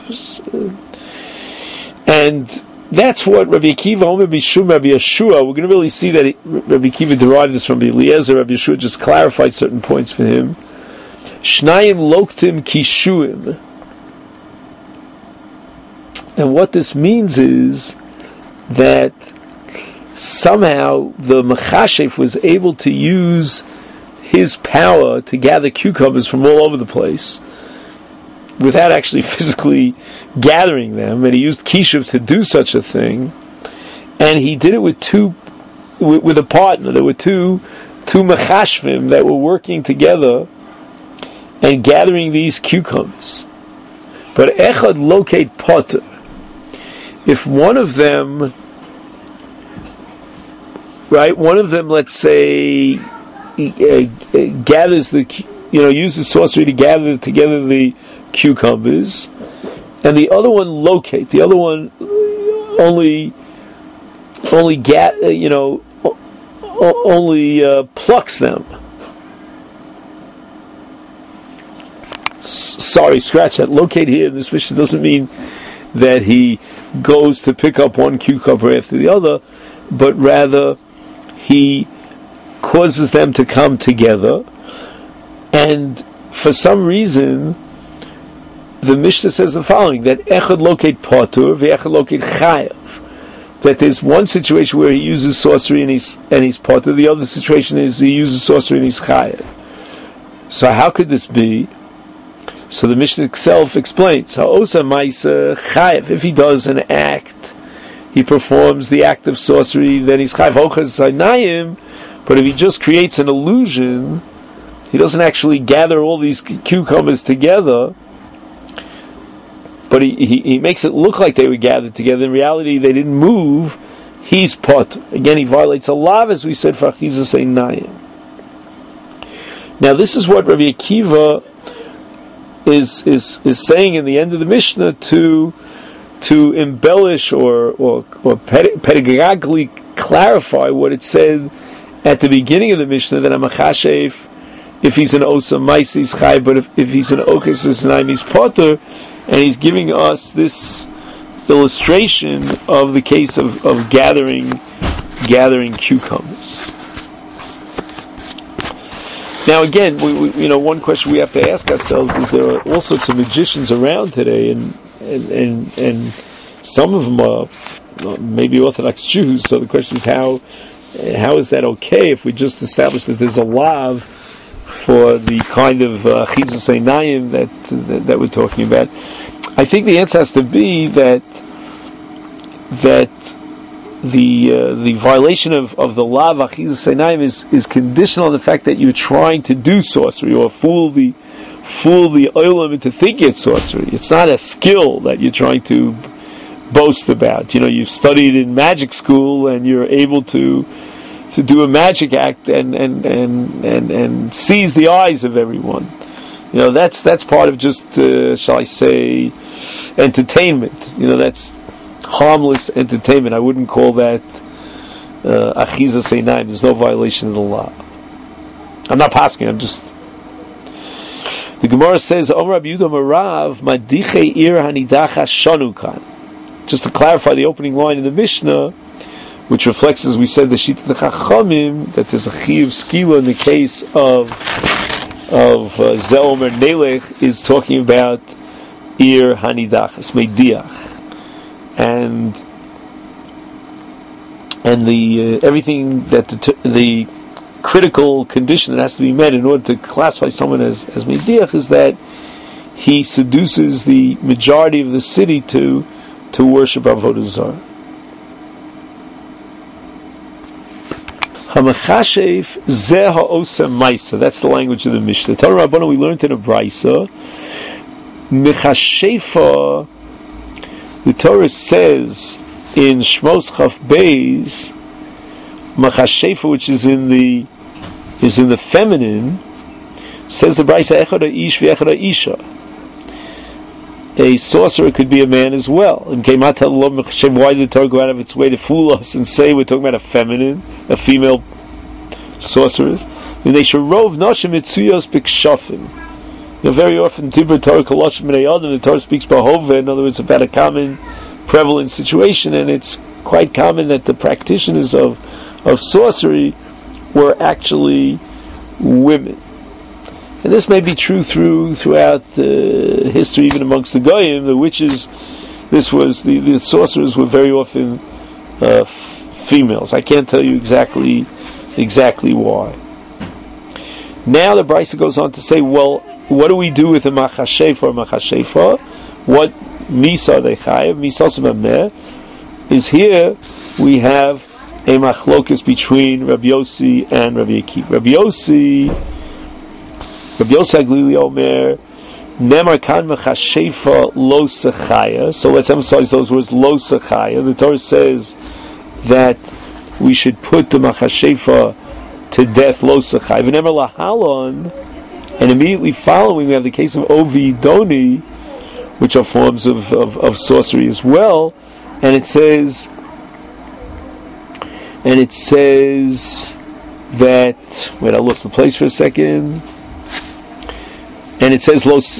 Speaker 1: and that's what Rabbi Akiva, Omer Bishum, Rabbi Yeshua. We're going to really see that Rabbi Akiva derived this from Rabbi Eliezer. Rabbi Yeshua just clarified certain points for him. Shnayim loktim kishuim. And what this means is that somehow the Mechashef was able to use his power to gather cucumbers from all over the place without actually physically gathering them, and he used kishuv to do such a thing, and he did it with a partner. There were two mechashvim that were working together and gathering these cucumbers. But echad locate potter. If one of them, let's say, gathers uses sorcery to gather together the cucumbers, and the other one locate. The other one only plucks them. Sorry, scratch that. Locate here in this mission doesn't mean that he goes to pick up one cucumber after the other, but rather he causes them to come together, and for some reason the Mishnah says the following, that echad locate patur ve'echad locate chayav, that there's one situation where he uses sorcery and he's patur, the other situation is he uses sorcery and he's chayav. So how could this be? So the Mishnah itself explains, ha'osa ma'isa chayav, if he does an act, he performs the act of sorcery, then he's chayav ochaz saynayim. But if he just creates an illusion, he doesn't actually gather all these cucumbers together, but he makes it look like they were gathered together. In reality, they didn't move. He's pot. Again, he violates a lav, as we said, for achizas einayim. Now, this is what Rabbi Akiva is saying in the end of the Mishnah to embellish or pedagogically clarify what it said at the beginning of the Mishnah, that a machashef, if he's an osa maisi, he's chay, but if he's an okes esnaim, he's potter, and he's giving us this illustration of the case of gathering cucumbers. Now again, we one question we have to ask ourselves is, there are all sorts of magicians around today, and some of them are maybe Orthodox Jews, so the question is, how is that okay if we just establish that there's a lav for the kind of achizas einayim that we're talking about? I think the answer has to be that the violation of the lav achizas einayim is conditional on the fact that you're trying to do sorcery or fool the olam into thinking it's sorcery. It's not a skill that you're trying to boast about. You've studied in magic school and you're able to do a magic act and seize the eyes of everyone. That's part of just shall I say, entertainment. That's harmless entertainment. I wouldn't call that achizas einayim. There's no violation of the law. I'm not pasking. I'm just. The Gemara says, "Omer Rabbi Yehuda Marav madiche ir hanidacha shanukan." Just to clarify the opening line in the Mishnah, which reflects, as we said, the Shita the Chachamim, that there's a chiyuv skila in the case of Zeomer Nelech, is talking about ir hanidachas meidiach, and the everything that the critical condition that has to be met in order to classify someone as meidiach is that he seduces the majority of the city to worship Avodah Zarah. Hamachashev zeh ha'osem maisa. That's the language of the Mishnah. Torah Rabbanu, we learned in a Brisa. Mechashefa, the Torah says in Shmos Chaf Beis, Mechashefa, which is in the feminine, says the Brisa echad ha'ish v'echad ha'isha. A sorcerer could be a man as well. And why did the Torah go out of its way to fool us and say we're talking about a female sorceress? And they should rove nashim mitzuyos b'kshafim. Very often, Tibur Torah koloshim b'nei adam, the Torah speaks bahova, in other words, about a common, prevalent situation, and it's quite common that the practitioners of sorcery were actually women. And this may be true throughout history, even amongst the Goyim. The witches, the sorcerers were very often females. I can't tell you exactly why. Now the Brisa goes on to say, well, what do we do with the machashefa? What misa they chayev? Misa semameh is here. We have a machlokus between Rabbi Yossi and Rabbi Akiva. Rabbi Yossi Haglili Omer Nemar kan machashefa lo sechaya. So let's emphasize those words, lo sechaya. The Torah says that we should put the machashefa to death, lo sechaya. V'nemar lahalon, and immediately following we have the case of Ovi Doni, which are forms of sorcery as well, and it says that, wait, I lost the place for a second. And it says los.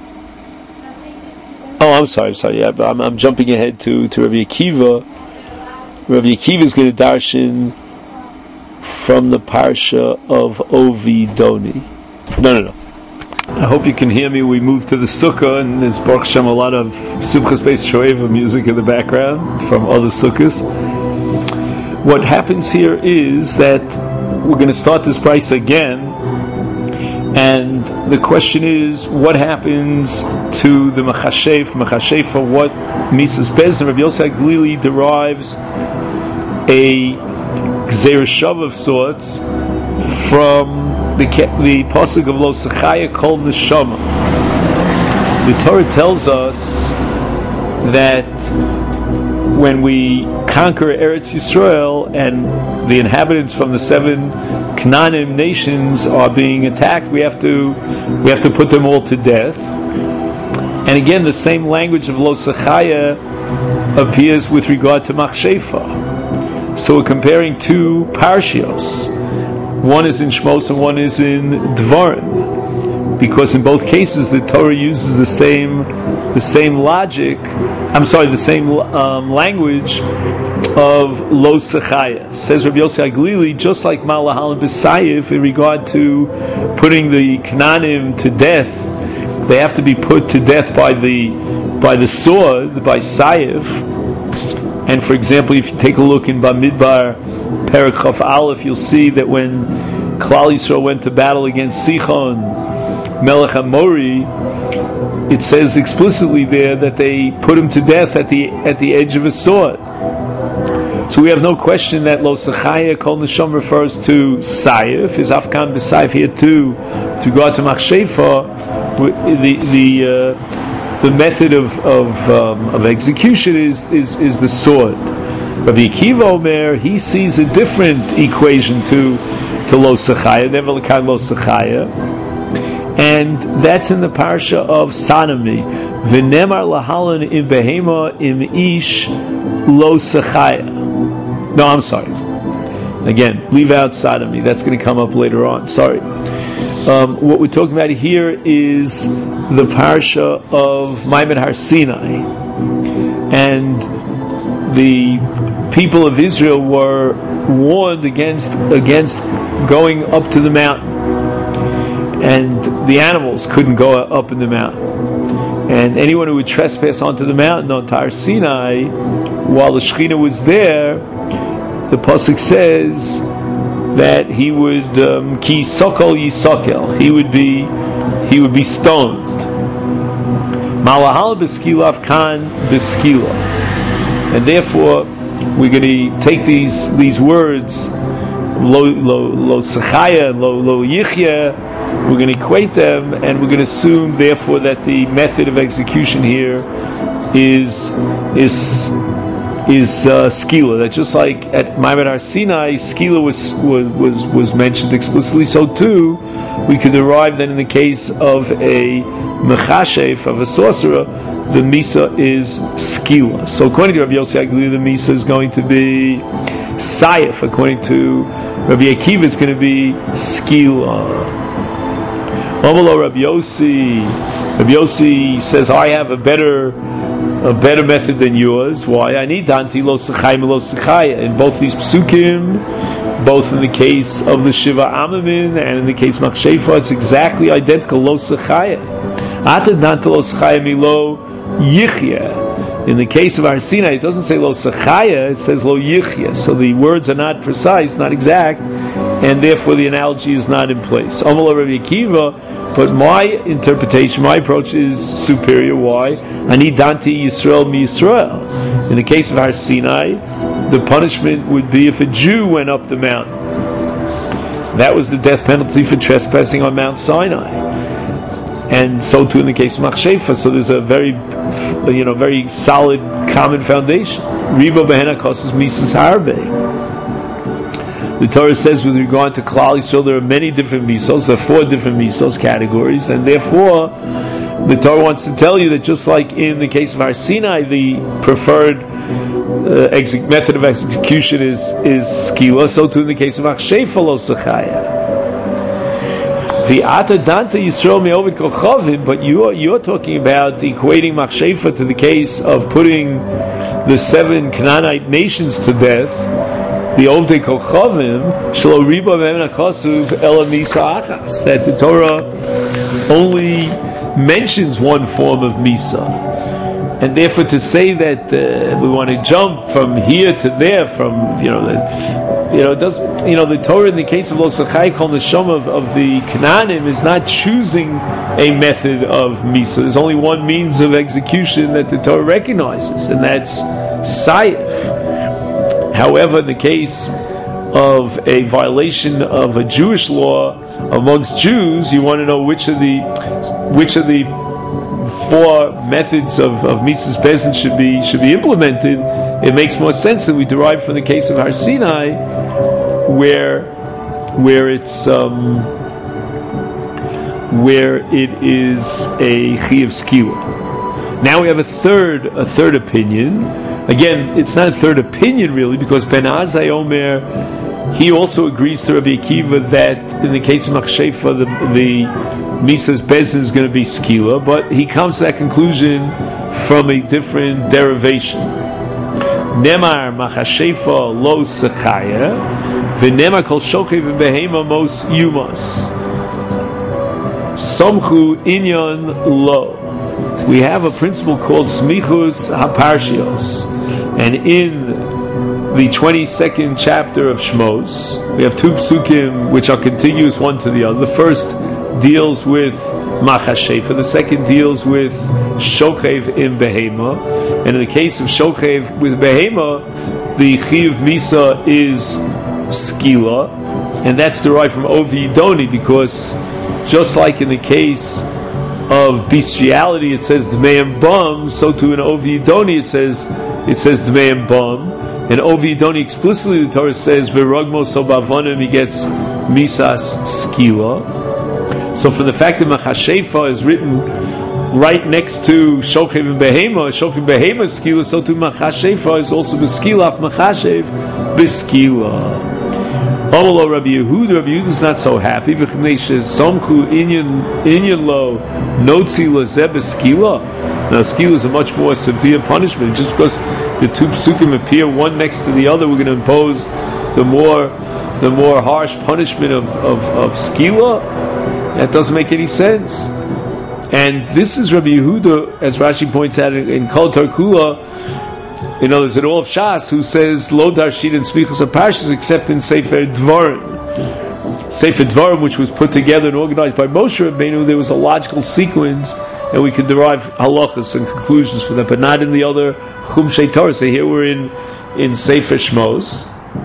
Speaker 1: Oh, I'm sorry. Yeah, but I'm jumping ahead to Rabbi Akiva. Rabbi Akiva is going to darshan from the parsha of Ovi Doni. No. I hope you can hear me. We moved to the sukkah, and there's Baruch Hashem a lot of Simchas Beis Shoeva music in the background from other sukkahs. What happens here is that we're going to start this price again. And the question is, what happens to the Machashefa, what Mises Bezin? Rabbi Yossi Haglili derives a Gzeir Shav of sorts from the pasuk of Lo Sechaya Kol Neshama. The Torah tells us that when we conquer Eretz Yisrael and the inhabitants from the 7 Canaanim nations are being attacked, we have to put them all to death. And again, the same language of Lo Sechaya appears with regard to Machshefa. So we're comparing two parshios. One is in Shmos and one is in Dvarim, because in both cases the Torah uses the same logic. The same language of Lo Sechaya. Says Rabbi Yossi Haglili, just like Malahal and B'Sayif, in regard to putting the Canaanim to death, they have to be put to death by the sword, by Sayif. And for example, if you take a look in Bamidbar, Perek Chaf Aleph, you'll see that when Klal Yisrael went to battle against Sichon, Melech HaMori, it says explicitly there that they put him to death at the edge of a sword. So we have no question that Lo Sechaya Kol Neshama refers to Sayif. Is Afkan B'Sayif here too? With regard to Machshefa, the method of execution is the sword. Rabbi Akiva Omer, he sees a different equation to Lo Sechaya, never L'kan Lo Sechaya, and that's in the parsha of Sanami. V'nemar lahalan im behema im ish Lo Sechaya. No, I'm sorry. Again, leave out Sanami. That's going to come up later on. Sorry. What we're talking about here is the parsha of Maimon Har Sinai, and the people of Israel were warned against going up to the mountain, and the animals couldn't go up in the mountain, and anyone who would trespass onto the mountain, onto Har Sinai, while the Shekhinah was there, the pasuk says that he would ki sokol yisokel, he would be stoned. Malahal b'skila kan b'skila. And therefore, we're going to take these words, lo sechaya, lo yichya, we're going to equate them, and we're going to assume, therefore, that the method of execution here is skila. That just like at Ma'amad Har Sinai, skila was mentioned explicitly. So too, we could derive that in the case of a mechashef, of a sorcerer, the misa is skila. So according to Rabbi Yossi Agli, the misa is going to be sayef. According to Rabbi Akiva, it's going to be skila. Omalo Rabbi Yossi says, I have a better method than yours. Why? I need Danti lo sechayim lo sechaya. In both these psukim, both in the case of the Shiva Amamin and in the case of Machshefa, it's exactly identical. Lo sechaya. Ata Danti lo sechaya milo yichya. In the case of Har Sinai, it doesn't say lo sechaya, it says lo yichya. So the words are not precise, not exact, and therefore the analogy is not in place. Omalo Rabbi Akiva, but my interpretation, my approach is superior. Why? Ani Danti Yisrael mi Yisrael. In the case of Har Sinai, the punishment would be if a Jew went up the mountain. That was the death penalty for trespassing on Mount Sinai. And so too in the case of Machshefa. So there's a very solid common foundation. Riba behena kosses misas harbe. The Torah says with regard to Klal Yisrael, there are many different misos, there are 4 different misos categories, and therefore the Torah wants to tell you that just like in the case of Har Sinai, the preferred method of execution is skila, so too in the case of Machshefa lo sechaya. The Ata Danta Yisrael me'ovid kochavim, but you're talking about equating Machshefa to the case of putting the 7 Canaanite nations to death. The Ovdei Kochavim Shlo Riba Me'emna Kosuv Ela Misa Achas, that the Torah only mentions one form of Misa, and therefore to say that we want to jump from here to there, the Torah in the case of Lo Sechai Kol Neshama of the Canaanim is not choosing a method of Misa. There's only one means of execution that the Torah recognizes, and that's Sayef. However, in the case of a violation of a Jewish law amongst Jews, you want to know which of the 4 methods of Mises Bezin should be implemented. It makes more sense that we derive from the case of Har Sinai, where it is a Chiyuv Skila. Now we have a third opinion. Again, it's not a third opinion really, because Ben Azai Omer, he also agrees to Rabbi Akiva that in the case of Machshefa, the Misa's Bezin is going to be Skila, but he comes to that conclusion from a different derivation. Nemar Machshefa lo sechaya, v'nemar kol shochev v'behema mos yumas. Somchu inyan lo. We have a principle called Smichus HaParshios, and in the 22nd chapter of Shmos, we have 2 psukim which are contiguous one to the other. The first deals with Machashefa, the second deals with Shochev in Behema, and in the case of Shochev with Behema, the Chiyuv Misa is Skila, and that's derived from Ovi Yidoni, because just like in the case of bestiality, it says Dmeim Bum, so too in Ovi Yidoni it says Dmeim Bum, and Ovi Yidoni explicitly the Torah says V'rogmo Sobavonim, he gets Misas Skila. So from the fact that Machashefa is written right next to Shochev and Behema, Shochev Behema Skila, so too Machashefa is also Beskila of Machashev Beskila. Omalo Rabbi Yehuda is not so happy. Somchu inyan lo notzi lazeh beskila. Now, skila is a much more severe punishment. Just because the 2 psukim appear one next to the other, we're going to impose the more harsh punishment of skila. That doesn't make any sense. And this is Rabbi Yehuda, as Rashi points out in Kol Tarkula. In other words, in all of Shas, who says Lo Darshid and Smichas HaParshas except in Sefer Dvarim. Sefer Dvarim, which was put together and organized by Moshe Rabbeinu, there was a logical sequence and we can derive halachas and conclusions from that, but not in the other Chumshei Torah. So here we're in Sefer Shmos.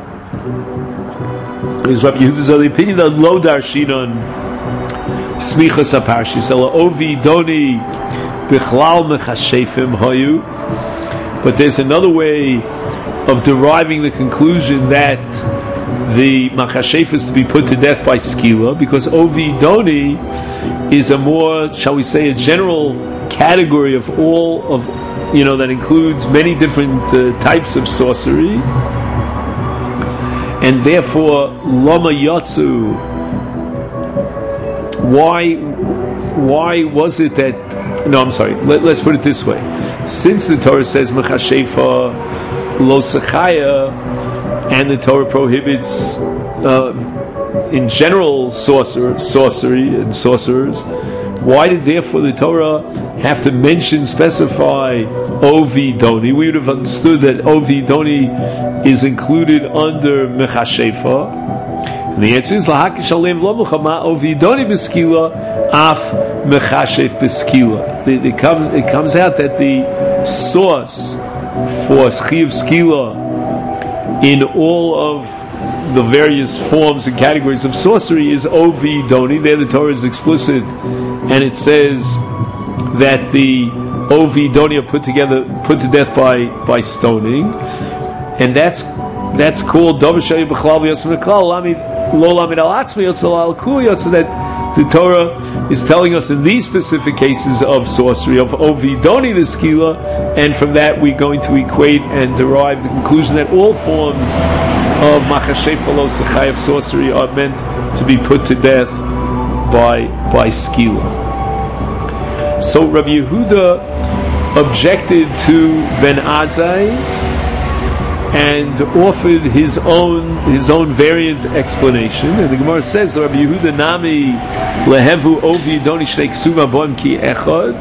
Speaker 1: Is Rabbi Yehuda's other opinion that lo darshinon smichas haparshis ela ovi doni bichlal mechashefim hayu. But there's another way of deriving the conclusion that the machashef is to be put to death by skila, because ovi doni is a more, shall we say, a general category of all of, that includes many different types of sorcery, and therefore lama yatsu. Why was it that? No, I'm sorry. Let's put it this way: since the Torah says mechashefa lo sechaya, and the Torah prohibits in general sorcery and sorcerers, why did therefore the Torah have to specify Ovi Doni? We would have understood that Ovi Doni is included under Mechashefa. And the answer is Lahakish Alev Lo Muchama Ovi Doni Beskila Af Mechashef Beskila. It comes out that the source for Chiv Skila in all of the various forms and categories of sorcery is Ovi Doni. There the Torah is explicit, and it says that the Ovi Doni are put to death by stoning, and that's called Dobashay B'chlal V'Yotzim V'Klal Lo Lamid Al Atzmi Yotzal Al Kul Yotz, so that the Torah is telling us in these specific cases of sorcery, of Ovi Doni the Skila, and from that we're going to equate and derive the conclusion that all forms of Machashefa Lo Sechai of sorcery are meant to be put to death by Skila. So Rabbi Yehuda objected to Ben Azai and offered his own variant explanation, and the Gemara says that Rabbi Yehuda Nami lehevu Ovi Doni Shnei Ksuma Bom Ki Echad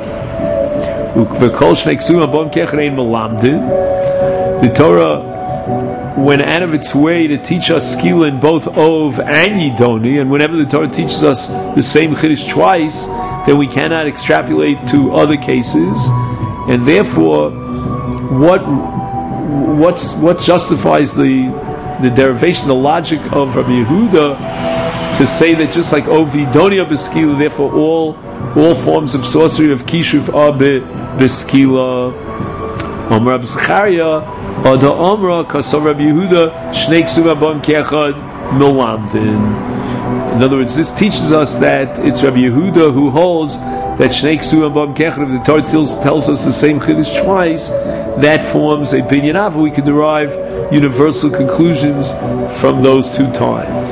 Speaker 1: V'Kol Shnei Ksuma Bom Ki Echad Ein Melamdin. The Torah went out of its way to teach us skila in both Ov and Yidoni, and whenever the Torah teaches us the same Chiddush twice, then we cannot extrapolate to other cases, and therefore what justifies the derivation, the logic of Rabbi Yehuda to say that just like Ovi Doni are beskila, therefore all forms of sorcery of Kishuv are beskila. Omer Rabbi Zechariah Ada Omra Kasov Rabbi Yehuda Shnei Ksuma Bom Kiechad Melamdin. In other words, this teaches us that it's Rabbi Yehuda who holds that Shnei Ksuma Bom Kiechad, if the Torah tells us the same Chiddush twice, that forms a binyan ava. We can derive universal conclusions from those two times.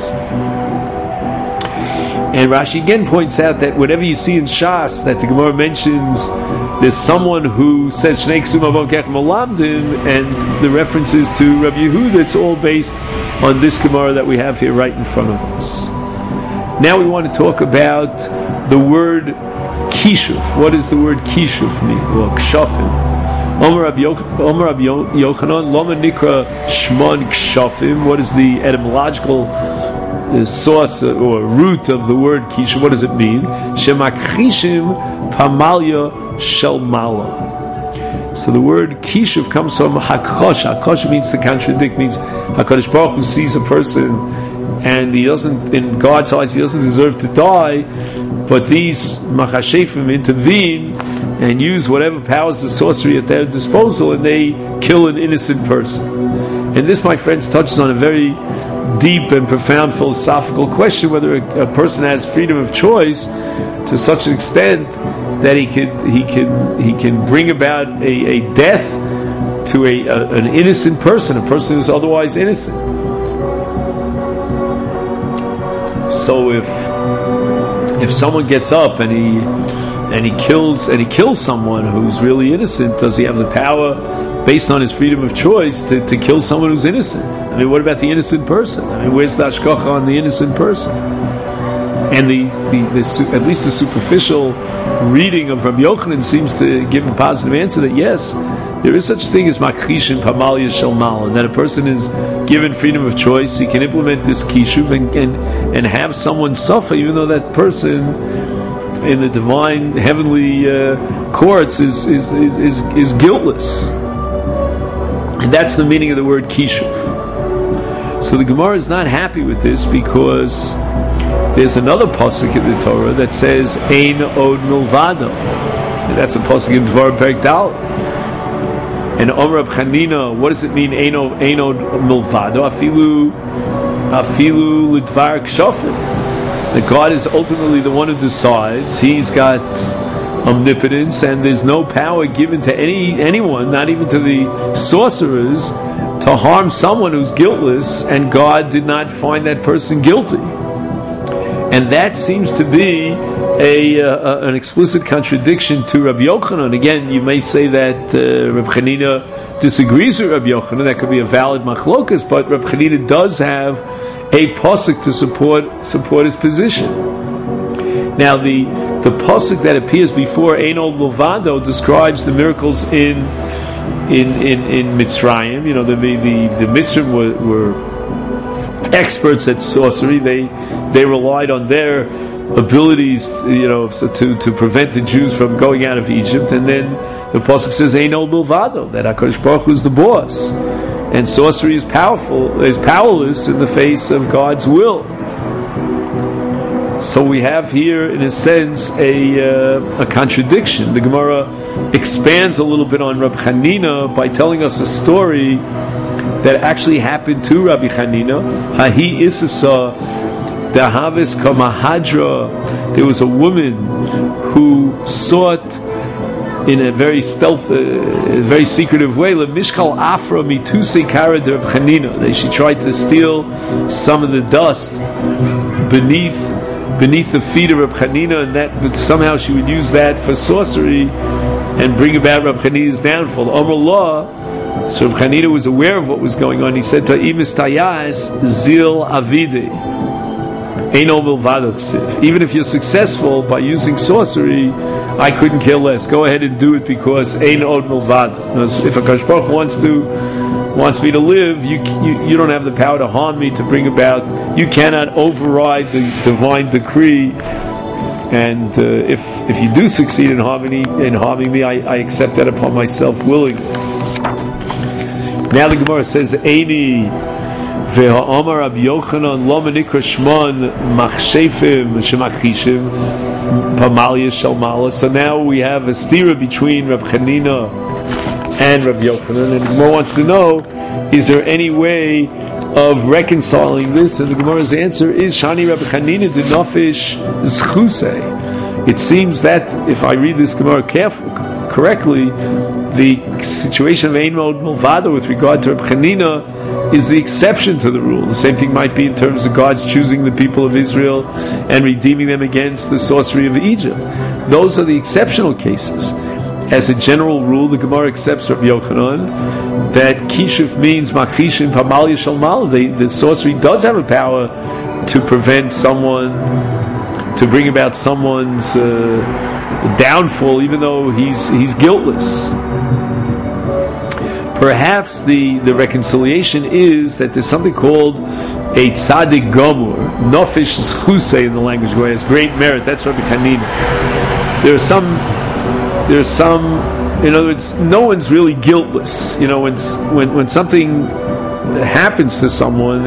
Speaker 1: And Rashi again points out that whenever you see in Shas that the Gemara mentions there's someone who says Shnei Ksuma Bom Kiechad Melamdin, and the references to Rabbi Yehuda, it's all based on this Gemara that we have here right in front of us. Now we want to talk about the word Kishuf. What does the word Kishuf mean? Or Kshafim. Omer Rabbi Yochanan, Loma Nikra Shmon Kshafim. What is the etymological source or root of the word Kishuf? What does it mean? Shemakchishim Pamalya Shelmala. So the word Kishuf comes from Hakosh. Hakosh means to contradict, means HaKadosh Baruch Hu sees a person and he doesn't, in God's eyes, he doesn't deserve to die, but these Machashefim intervene and use whatever powers of sorcery at their disposal, and they kill an innocent person. And this, my friends, touches on a very deep and profound philosophical question, whether a person has freedom of choice to such an extent that he can bring about a death to an innocent person, a person who's otherwise innocent. So if someone gets up and he kills someone who's really innocent, does he have the power, based on his freedom of choice, to kill someone who's innocent? I mean, what about the innocent person? I mean, where's the hashgacha on the innocent person? And at least the superficial reading of Rabbi Yochanan seems to give a positive answer that yes, there is such thing as makrishin pamalya shalmal, and that a person is given freedom of choice. He can implement this kishuv and have someone suffer, even though that person in the divine heavenly courts is guiltless, and that's the meaning of the word kishuv. So the Gemara is not happy with this because there's another pasuk in the Torah that says Ein od milvado. And that's a pasuk in Dvar Perek Dal. And Omer Rab Chanina, what does it mean? Ein od milvado afilu lidvar kshafim. That God is ultimately the one who decides. He's got omnipotence, and there's no power given to anyone, not even to the sorcerers, to harm someone who's guiltless, and God did not find that person guilty. And that seems to be an explicit contradiction to Rabbi Yochanan. Again, you may say that Rabbi Chanina disagrees with Rabbi Yochanan. That could be a valid machlokas, but Rabbi Chanina does have a pasuk to support his position. Now, the pasuk that appears before Ein od milvado describes the miracles in Mitzrayim. You know, the Mitzrayim were experts at sorcery. They relied on their abilities, you know, to prevent the Jews from going out of Egypt. And then the pasuk says Ein od milvado, that HaKadosh Baruch Hu is the boss, and sorcery is powerless in the face of God's will. So we have here, in a sense, a contradiction. The Gemara expands a little bit on Rabbi Chanina by telling us a story that actually happened to Rabbi Chanina. Hahi isasa dahavis kamahadra. There was a woman who sought in a very very secretive way, lemishkal afra mituse kara de Rabbi Chanina. She tried to steal some of the dust beneath the feet of Reb Chanina, and that somehow she would use that for sorcery and bring about Reb Chanina's downfall. Omer Allah, so Reb Chanina was aware of what was going on. He said to Imis Tayas Zil Avide Ein od milvado ksiv. Even if you're successful by using sorcery, I couldn't care less. Go ahead and do it because Ein od milvado. If a HaKadosh Baruch Hu wants me to live, you don't have the power to harm me, to bring about. You cannot override the divine decree. And if you do succeed in harming me, I accept that upon myself willingly. Now the Gemara says, Eini ve'ha'amar Rabbi Yochanan lo menikra shmon machshefim shemachishim pamalya shalmala. So now we have a stira between Rabbi Chanina and Rabbi Yochanan, and the Gemara wants to know, is there any way of reconciling this? And the Gemara's answer is Shani Rabbi Chanina de Nofesh Zchusei. It seems that if I read this Gemara correctly, the situation of Ein od milvado with regard to Rabbi Chanina is the exception to the rule. The same thing might be in terms of God's choosing the people of Israel and redeeming them against the sorcery of Egypt. Those are the exceptional cases. As a general rule, the Gemara accepts Rabbi Yochanan that Kishuv means Machishim Pamalya Shalmal. The sorcery does have a power to prevent someone, to bring about someone's downfall, even though he's guiltless. Perhaps the reconciliation is that there's something called a Tzadik Gomur, Nofesh Zchusei in the language, where it has great merit. That's Rabbi Chanina. There's some, in other words, no one's really guiltless. You know, when something happens to someone,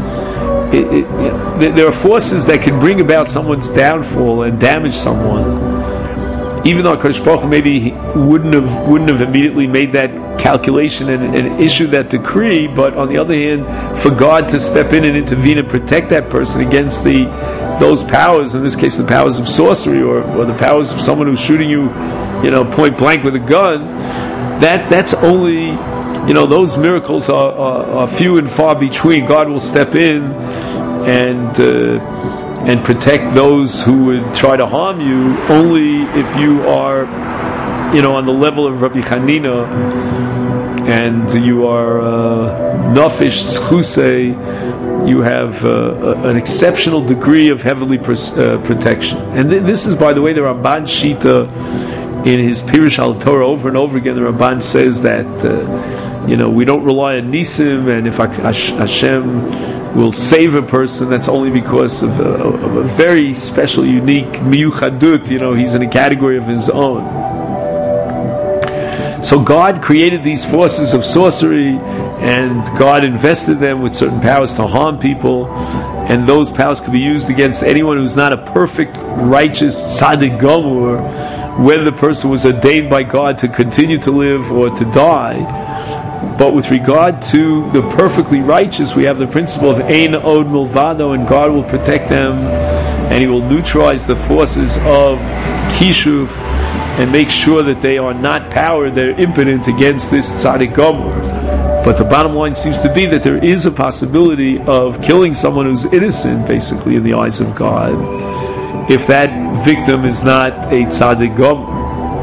Speaker 1: there are forces that can bring about someone's downfall and damage someone. Even though HaKadosh Baruch Hu maybe wouldn't have immediately made that calculation and issued that decree, but on the other hand, for God to step in and intervene and protect that person against those powers, in this case the powers of sorcery or the powers of someone who's shooting you, point blank with a gun, that's only, those miracles are few and far between. God will step in and protect those who would try to harm you only if you are, on the level of Rabbi Chanina, and you are Nofesh Zchusei. You have an exceptional degree of heavenly protection. And this is, by the way, the Ramban Shita in his Pirush al Torah. Over and over again, the Ramban says that we don't rely on Nisim, and if Hashem will save a person, that's only because of a very special, unique miyuchadut. He's in a category of his own. So God created these forces of sorcery, and God invested them with certain powers to harm people, and those powers could be used against anyone who's not a perfect, righteous tzaddik gamur, whether the person was ordained by God to continue to live or to die. But with regard to the perfectly righteous, we have the principle of Ein Od Milvado, and God will protect them, and He will neutralize the forces of Kishuf, and make sure that they are not powered, they're impotent against this tzaddik gamur. But the bottom line seems to be that there is a possibility of killing someone who's innocent, basically, in the eyes of God, if that victim is not a tzaddik gamur.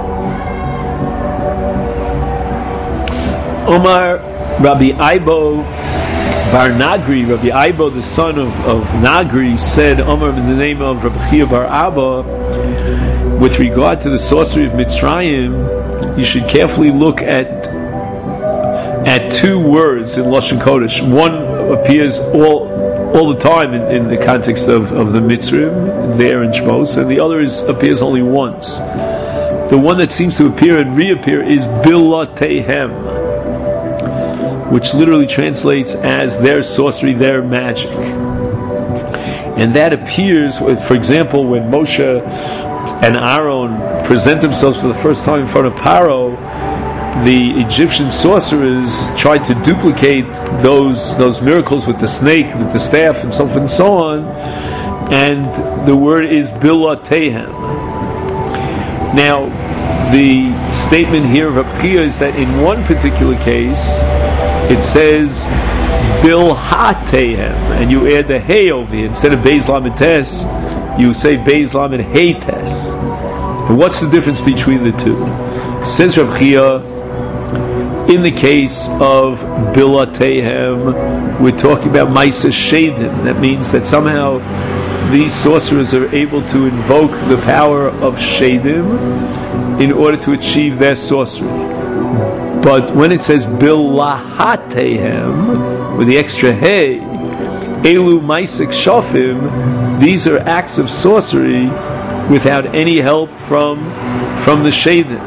Speaker 1: Omar Rabbi Aibo Bar Nagri, Rabbi Aibo, the son of Nagri, said, Omar, in the name of Rabbi Chia Bar Abba, with regard to the sorcery of Mitzrayim, you should carefully look at two words in Lashon Kodesh. One appears all the time in the context of the Mitzrim, there in Shmos, and the other appears only once. The one that seems to appear and reappear is Bilatehem, which literally translates as their sorcery, their magic. And that appears, for example, when Moshe and Aaron present themselves for the first time in front of Paro, the Egyptian sorcerers tried to duplicate those miracles with the snake, with the staff, and so forth and so on. And the word is Bilatehem. Now, the statement here of Reb Chia is that in one particular case, it says Bilhatehem, and you add the hey over here. Instead of Beis Lamed Tes, you say Beis Lamed Hey Tes. And what's the difference between the two? Says Reb Chia, in the case of Bilatehem, we're talking about Maisa Shedim. That means that somehow these sorcerers are able to invoke the power of Shedim in order to achieve their sorcery. But when it says Bilahatehem, with the extra hey, Elu Maisik Shofim, these are acts of sorcery without any help from the Shedim.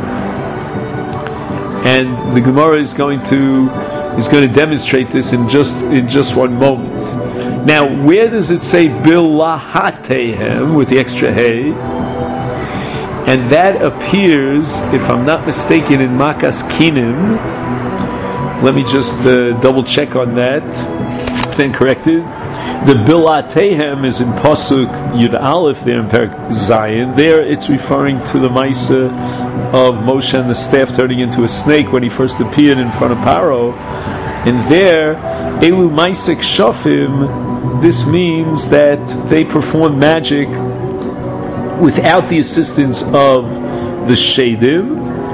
Speaker 1: And the Gemara is going to demonstrate this in just one moment. Now, where does it say Bilahatehem with the extra hey? And that appears, if I'm not mistaken, in Makas Kinim. Let me just double check on that. Stand corrected. The Bilatehem is in Pasuk Yud Aleph there in Perek Zayin. There it's referring to the Maisa of Moshe and the staff turning into a snake when he first appeared in front of Paro. And there, Elu Maisik Shofim, this means that they perform magic without the assistance of the Shedim.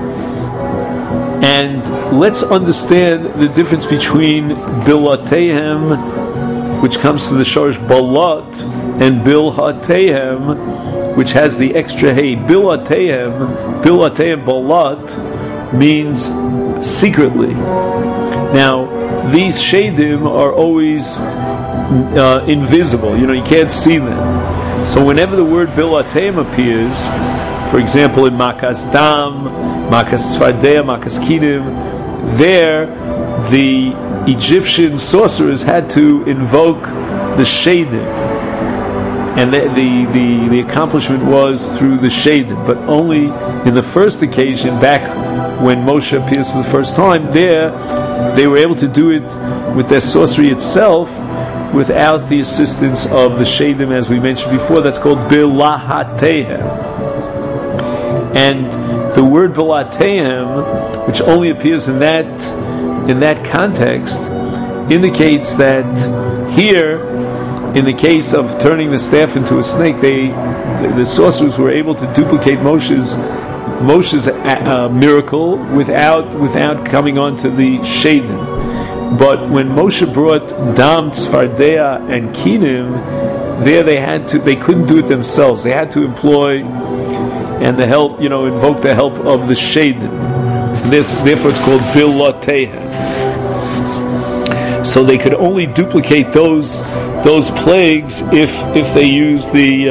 Speaker 1: And let's understand the difference between Bilatehem, which comes to the Shorish Balat, and Bilhatehem, which has the extra hey. Bilatehem Balat means secretly. Now, these Shedim are always invisible. You can't see them. So whenever the word Bilatehem appears, for example in Makas Dam, Makas Tzfardea, Makas Kinim, there the Egyptian sorcerers had to invoke the Shedim, and the accomplishment was through the Shedim. But only in the first occasion, back when Moshe appears for the first time, there they were able to do it with their sorcery itself, without the assistance of the Shedim, as we mentioned before. That's called Bilahatehem. And the word Bilatehem, which only appears in that context, indicates that here, in the case of turning the staff into a snake, the sorcerers were able to duplicate Moshe's miracle without coming onto the Shedim. But when Moshe brought Dam, Tzfardea, and Kinim, there they couldn't do it themselves. They had to employ and the help, invoke the help of the Shedim. Therefore, it's called Bilatehem. So they could only duplicate those plagues if they use the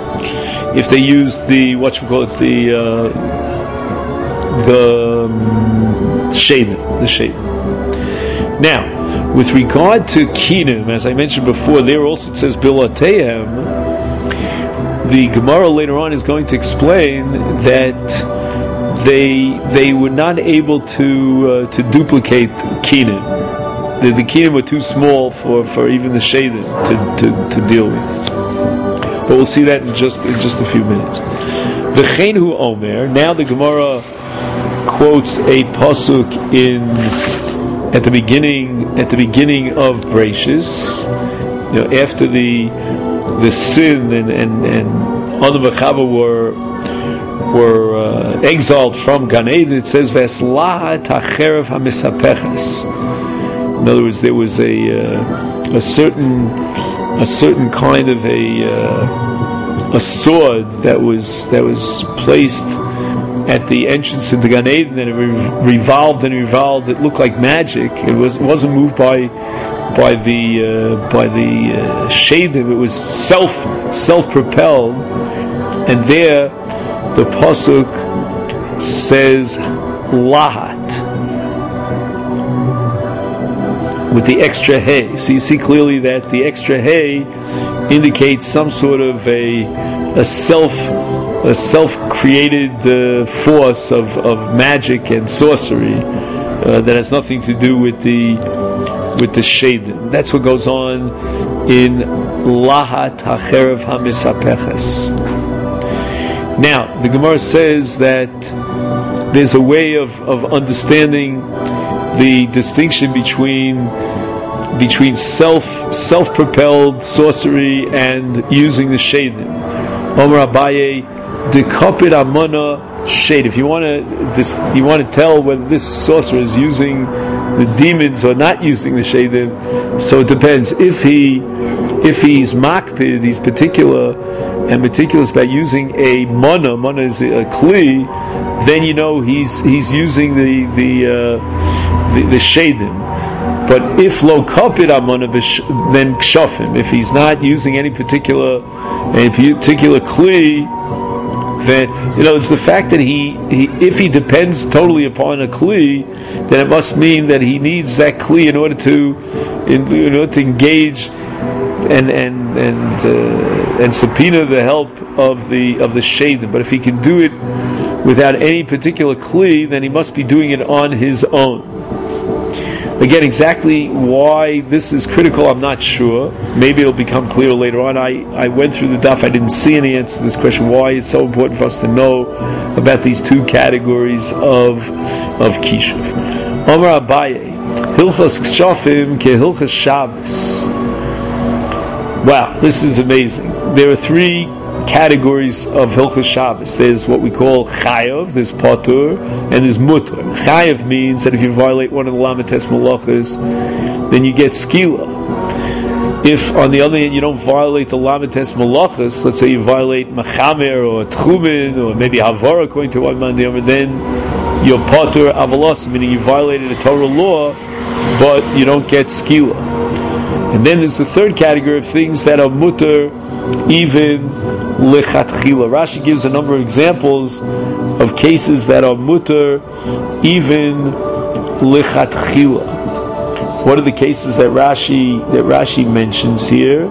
Speaker 1: shade. Now, with regard to Kinim, as I mentioned before, there also it says Bilateim. The Gemara later on is going to explain that they were not able to duplicate Kinim. The Kinim were too small for even the Shadim to deal with. But we'll see that in just a few minutes. V'chein hu omer. Now the Gemara quotes a pasuk at the beginning of Bereishis. After the sin and Adam and Chava were exiled from Gan Eden, it says Vesla tacherev hamisapeches. In other words, there was a certain kind of a sword that was placed at the entrance into Gan Eden, and it revolved and revolved. It looked like magic. It wasn't moved by the shadim. It was self-propelled, and there the pasuk says lahat with the extra hay. So you see clearly that the extra hay indicates some sort of a self-created force of magic and sorcery that has nothing to do with the shadim. That's what goes on in Lahat HaCherev HaMisapeches. Now, the Gemara says that there's a way of understanding the distinction between self-propelled sorcery and using the shadim. Omer Abaye, dekopid amona shade. If you want to tell whether this sorcerer is using the demons or not using the shadim, so it depends. If he's makpid, he's particular and meticulous about using a mana is a kli, then you know he's using the shadim. But if lo kapid amana, then kshafim. If he's not using any particular kli, then it's the fact that he if he depends totally upon a kli, then it must mean that he needs that kli in order to engage and subpoena the help of the shadim. But if he can do it without any particular kli, then he must be doing it on his own. Again, exactly why this is critical, I'm not sure. Maybe it'll become clear later on. I went through the daf, I didn't see any answer to this question, why it's so important for us to know about these two categories of kishuv. Omer Abaye, Hilchos Kshafim ke Hilchos Shabbos. Wow, this is amazing. There are three categories of Hilchos Shabbos. There's what we call Chayav, there's Patur, and there's Mutter. Chayav means that if you violate one of the Lamates Malachas, then you get Skila. If, on the other hand, you don't violate the Lamates Malachas, let's say you violate Machamer or Tchumen or maybe Havara according to one man, then you're Patur Avalos, meaning you violated a Torah law, but you don't get Skila. And then there's the third category of things that are Mutter even lechatchila. Rashi gives a number of examples of cases that are mutter even lechatchila. What are the cases that Rashi mentions here?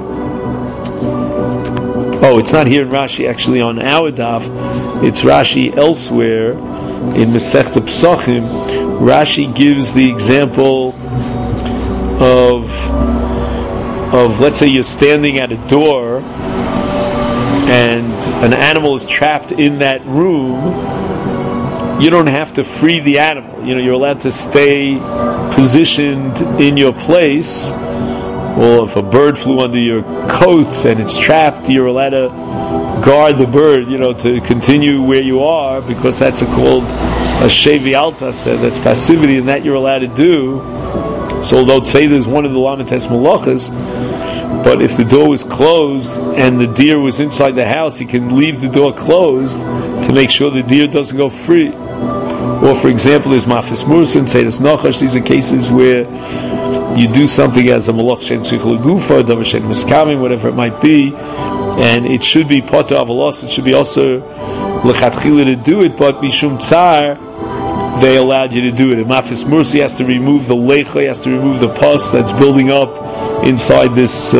Speaker 1: Oh, it's not here in Rashi, actually on our daf. It's Rashi elsewhere in Masechta Pesachim. Rashi gives the example of let's say you're standing at a door and an animal is trapped in that room. You don't have to free the animal. You're allowed to stay positioned in your place. Well, if a bird flew under your coat and it's trapped, you're allowed to guard the bird, to continue where you are, because that's called a shevi alta, that's passivity, and that you're allowed to do. So although say there's one of the Lamates Malachas, but if the door was closed and the deer was inside the house, he can leave the door closed to make sure the deer doesn't go free. Or for example, there's Mafis Mursa and Seidas Nachash. These are cases where you do something as a malach shein tzrich legufa, davar shein miskamim, whatever it might be, and it should be poter avalos, it should be also lechatchila to do it, but mishum tsar, they allowed you to do it. And Mafis Mursi has to remove the lecha, has to remove the pus that's building up inside this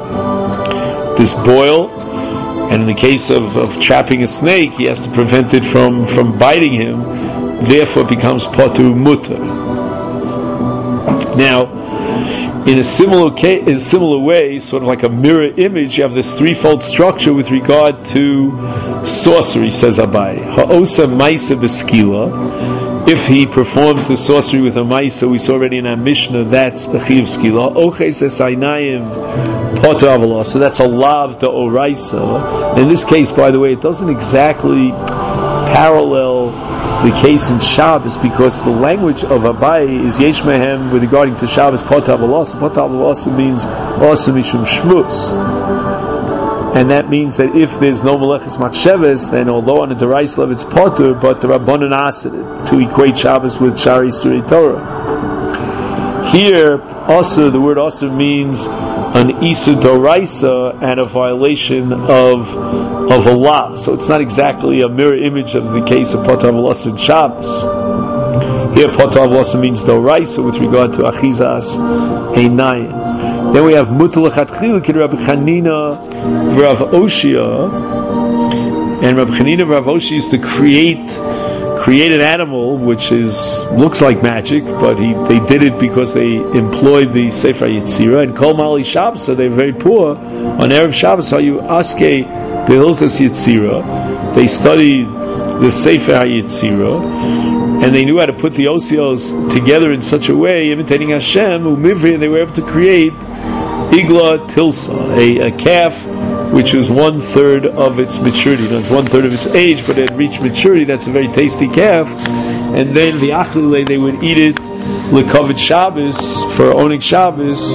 Speaker 1: boil. And in the case of trapping a snake, he has to prevent it from biting him. Therefore, it becomes potu mutter. Now, in a similar way, sort of like a mirror image, you have this threefold structure with regard to sorcery, says Abai. Ha'osa maisa beskila. If he performs the sorcery with a maisa, we saw already in our Mishnah, that's a chiv skila. Oches esaynayim poter avalos. So that's a lav to oraisa. In this case, by the way, it doesn't exactly parallel the case in Shabbos, because the language of Abai is yesh mehem with regarding to Shabbos poter avalos. Poter avalos means also mishum shvus. And that means that if there's no Meleches Machsheves, then although on a Derais level it's Potter, but the Rabbanan asked it to equate Shabbos with Shari Surei Torah. Here, also, the word also means an Isur Doraisa and a violation of a law. So it's not exactly a mirror image of the case of Potter Avalos and Shabbos. Here, Potter Avalos means Doraisa with regard to Achizas Einayim. Then we have Mutal Lechatchila Kid Rabbi Chanina Rav Oshia, and Rabbi Chanina Rav Oshia used to create an animal which looks like magic, but they did it because they employed the Sefer Yetzirah, and Kol Mali Shabbos, so they're very poor. On Erev Shabbos, how you aske the Hilchas Yetzirah, they studied the Sefer Yetzirah, and they knew how to put the osios together in such a way, imitating Hashem, Umivri, and they were able to create Igla Tilsa, a calf which was 1/3 of its maturity. It's 1/3 of its age, but it had reached maturity. That's a very tasty calf. And then the Achlile, they would eat it L'Kovet Shabbos, for Onik Shabbos,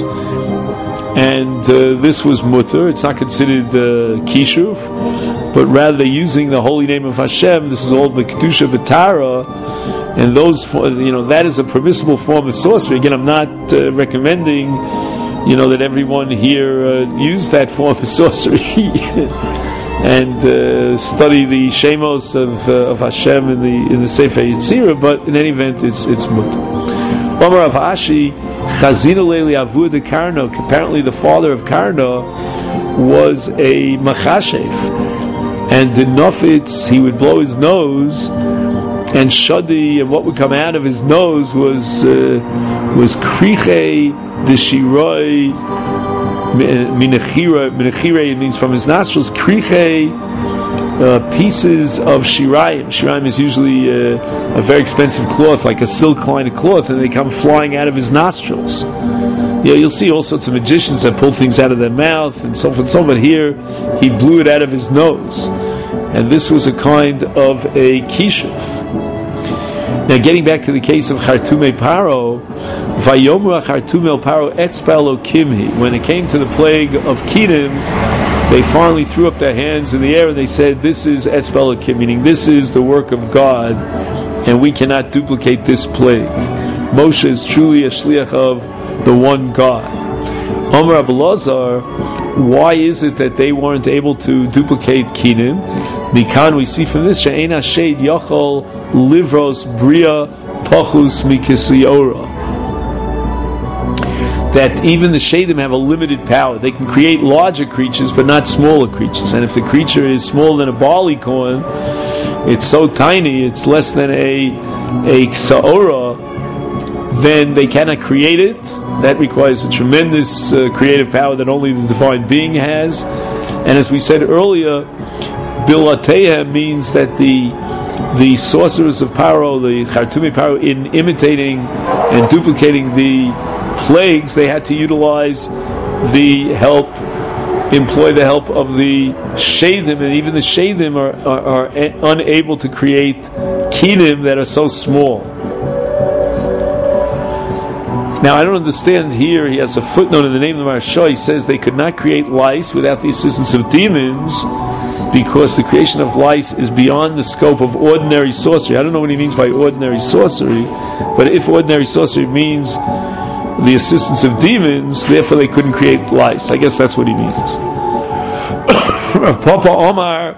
Speaker 1: and this was mutter. It's not considered kishuv, but rather using the holy name of Hashem. This is all the Kedusha B'Tara, and those, that is a permissible form of sorcery. Again, I'm not recommending that everyone here use that form of sorcery and study the Shemos of Hashem in the Sefer Yetzirah, but in any event, it's mutter. Omar of Ashi, Chazina Leili Avud de Karno. Apparently, the father of Karno was a machashev, and the nofitz, he would blow his nose, and shadi, and what would come out of his nose was kriche de shiroi minachire. It means from his nostrils. Kriche, pieces of shirayim. Shirayim is usually a very expensive cloth, like a silk kind of cloth, and they come flying out of his nostrils. You'll see all sorts of magicians that pull things out of their mouth and so forth and so on, but here he blew it out of his nose. And this was a kind of a kishuv. Now, getting back to the case of Chartumei Paro, Vayomu Chartumei Paro Etzpalo Kimhi. When it came to the plague of Kidim, they finally threw up their hands in the air and they said, "This is Etzpalo Kim," meaning this is the work of God, and we cannot duplicate this plague. Moshe is truly a shliach of the one God. Omer Abelazar, why is it that they weren't able to duplicate Kidim? Mikan, we see from this, She'ena Shed Yachol Livros Bria Pachus Mikisiora, that even the Shadim have a limited power. They can create larger creatures, but not smaller creatures. And if the creature is smaller than a barley corn, it's so tiny, it's less than a Ksaora, then they cannot create it. That requires a tremendous creative power that only the Divine Being has. And as we said earlier, Bilateha means that the sorcerers of Paro, the Chartumei Paro, in imitating and duplicating the plagues, they had to utilize employ the help of the Shadim, and even the Shadim are unable to create Kidim that are so small. Now, I don't understand here, he has a footnote in the name of the Maharsha, he says they could not create lice without the assistance of demons, because the creation of lice is beyond the scope of ordinary sorcery. I don't know what he means by ordinary sorcery, but if ordinary sorcery means the assistance of demons, therefore they couldn't create lice. I guess that's what he means. Rav Papa Omar,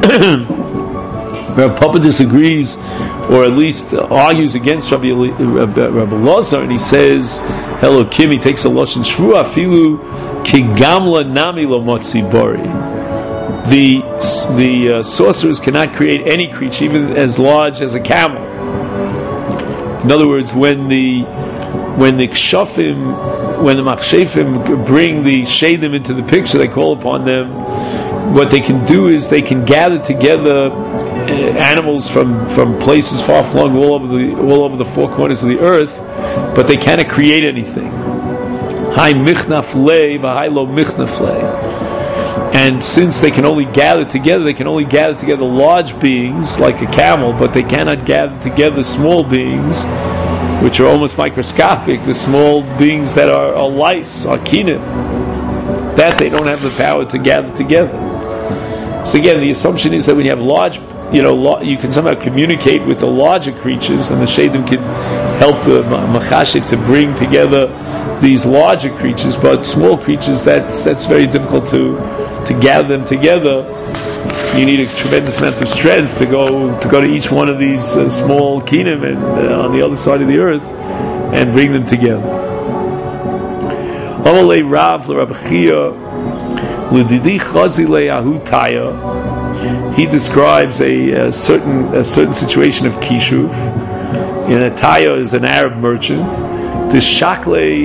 Speaker 1: Rav Papa disagrees, or at least argues against Rabbi Elazar, and he says, "Hello, Kim." He takes a lashon shvua, afilu kigamla nami lo motzi bori. The sorcerers cannot create any creature, even as large as a camel. In other words, when the kshafim, when the machshefim bring the shadim into the picture, they call upon them. What they can do is they can gather together animals from places far flung all over the four corners of the earth, but they cannot create anything. Hai michnaf lei v'hai lo michnaf lei. And since they can only gather together large beings like a camel, but they cannot gather together small beings, which are almost microscopic, the small beings that are lice, are kinim, that they don't have the power to gather together. So again, the assumption is that when you have large, you can somehow communicate with the larger creatures, and the Shadim can help the Machashiv to bring together these larger creatures, but small creatures, that's very difficult to gather them together. You need a tremendous amount of strength to go to each one of these small kinim and on the other side of the earth and bring them together. Amalei Rav l'Rabbi Chia l'Didi Chazi le'Ahu Taya. He describes a certain situation of kishuv. And a Taya is an Arab merchant. The shakle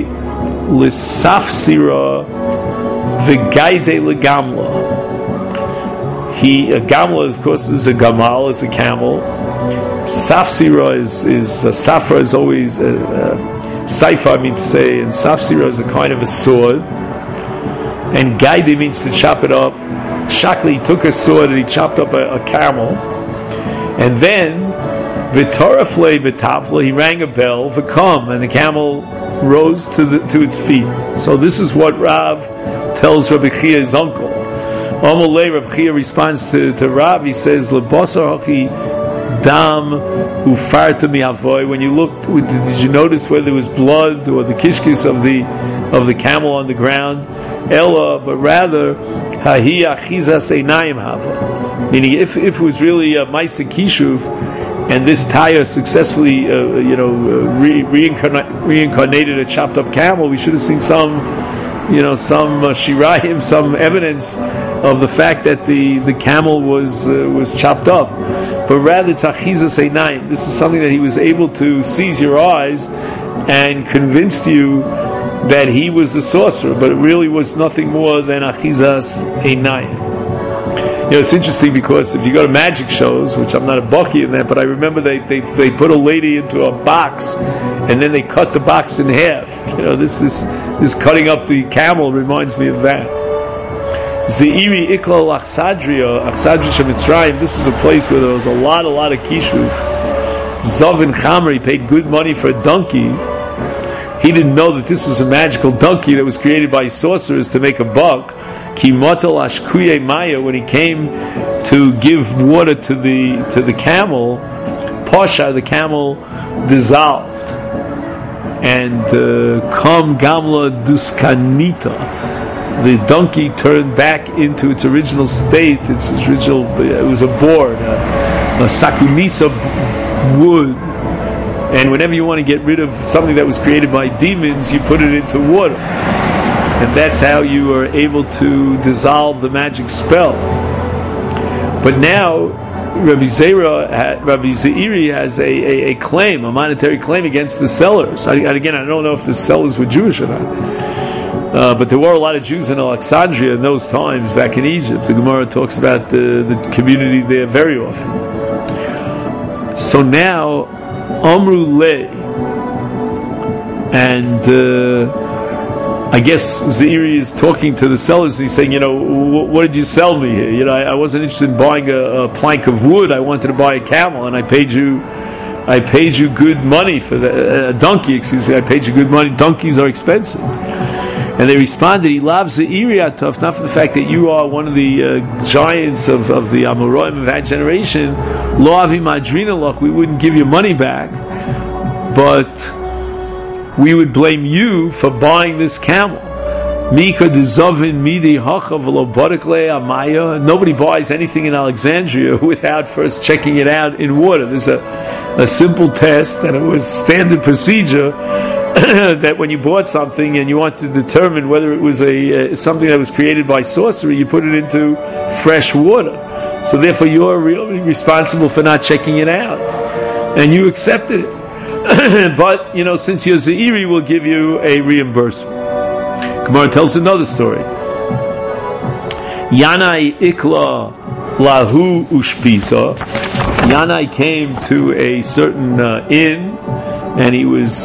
Speaker 1: l'Safsira v'Gaide l'Gamla. A gamla, of course, is a gamal, is a camel. Safsira is safra is always saifa, I mean to say, and safsira is a kind of a sword. And gaide means to chop it up. Shakli took a sword and he chopped up a camel. And then v'tarafle v'tafle, he rang a bell, v'kam, and the camel rose to its feet. So this is what Rav tells Rabbi Chia's uncle. Amalei, Rabbi Chia responds to Rav. He says, "Lebasar hachi dam ufarta mi'avoy." When you looked, did you notice whether there was blood or the kishkis of the camel on the ground? Ella, but rather hahi achizas einayim hava. Meaning, if it was really a ma'aseh kishuv, and this tire successfully, reincarnated a chopped up camel, we should have seen some shirayim, some evidence of the fact that the camel was chopped up. But rather, tachizas einayim. This is something that he was able to seize your eyes and convinced you that he was the sorcerer, but it really was nothing more than achizas einayim. It's interesting because if you go to magic shows, which I'm not a bucky in that, but I remember they put a lady into a box and then they cut the box in half. This cutting up the camel reminds me of that. Zeiri Iklal Achsadria Shemitzrayim. This is a place where there was a lot of kishuv. Zavin Chamer, he paid good money for a donkey. He didn't know that this was a magical donkey that was created by sorcerers to make a buck. Kimotel Ashkuye Maya, when he came to give water to the camel, Pasha, the camel dissolved, and Kam Gamla Duskanita, the donkey turned back into its original state. It was a board, a sakunisa wood. And whenever you want to get rid of something that was created by demons, you put it into water. And that's how you were able to dissolve the magic spell. But now, Rabbi Zeiri has a claim, a monetary claim against the sellers. Again, I don't know if the sellers were Jewish or not. But there were a lot of Jews in Alexandria in those times, back in Egypt. The Gemara talks about the community there very often. So now, Amru Le, and I guess Zeiri is talking to the sellers, and he's saying, what did you sell me here? I wasn't interested in buying a plank of wood. I wanted to buy a camel, and I paid you good money for a donkey. Excuse me, I paid you good money. Donkeys are expensive. And they responded, he loves Zeiri Atov, not for the fact that you are one of the giants of the Amoraim of that generation. Lo avi madrina loch, we wouldn't give you money back, but we would blame you for buying this camel. Nobody buys anything in Alexandria without first checking it out in water. There's a simple test, and it was standard procedure that when you bought something and you want to determine whether it was something that was created by sorcery, you put it into fresh water. So therefore you're really responsible for not checking it out, and you accepted it. But since you're Ze'iri, we'll give you a reimbursement. Gemara tells another story. Yanai ikla lahu ushpisa. Yanai came to a certain inn, and he was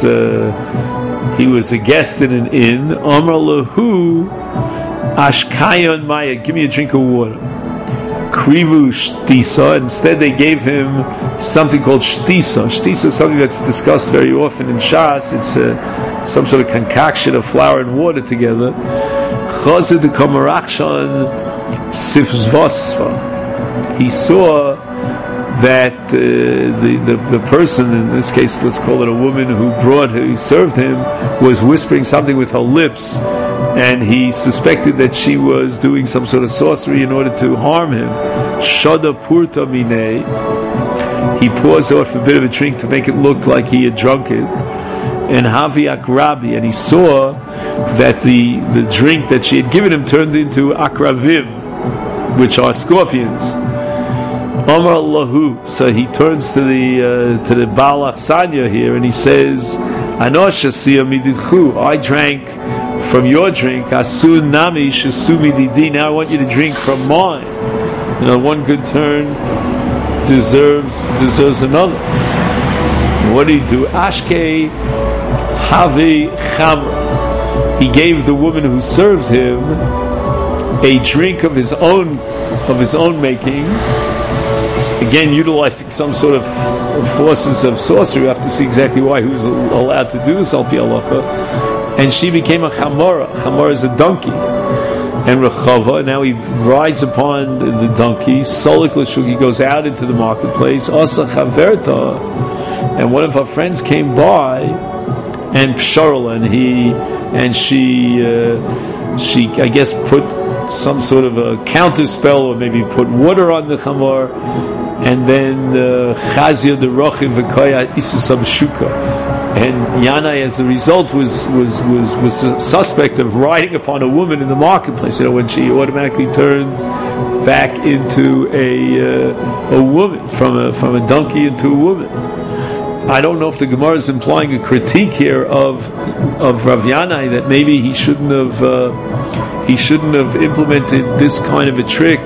Speaker 1: a guest in an inn. Amar lahu ashkayon maya. Give me a drink of water. Krivu shtisa. Instead, they gave him something called shtisa. Shtisa is something that's discussed very often in Shas. It's some sort of concoction of flour and water together. Chazed de kamarakshan sifzvasva. He saw that the person, in this case, let's call it a woman who served him, was whispering something with her lips, and he suspected that she was doing some sort of sorcery in order to harm him. Shada purta mine. He pours off a bit of a drink to make it look like he had drunk it. And Havi Akrabi, and he saw that the drink that she had given him turned into akravim, which are scorpions. Amar Lahu. So he turns to the Baal Achsanya here, and he says, Anosh Shasiya mididchu. I drank from your drink. Asun nami shasu mididi. Now I want you to drink from mine. One good turn deserves another. What did he do? Ashke Havi Chamra. He gave the woman who served him a drink of his own making. Again, utilizing some sort of forces of sorcery. We have to see exactly why he was allowed to do this al pi halacha. And she became a chamora. Chamora is a donkey. And Rechava, now he rides upon the donkey. Solik l'shuk, he goes out into the marketplace. Asa chaverta, and one of her friends came by, and Psharla, and she I guess put some sort of a counter spell, or maybe put water on the chamor, and then Chazia the Rochim v'koya isasam shuka, and Yanai, as a result, was suspect of riding upon a woman in the marketplace. When she automatically turned back into a woman, from a donkey into a woman. I don't know if the Gemara is implying a critique here of Rav Yanai, that maybe he shouldn't have implemented this kind of a trick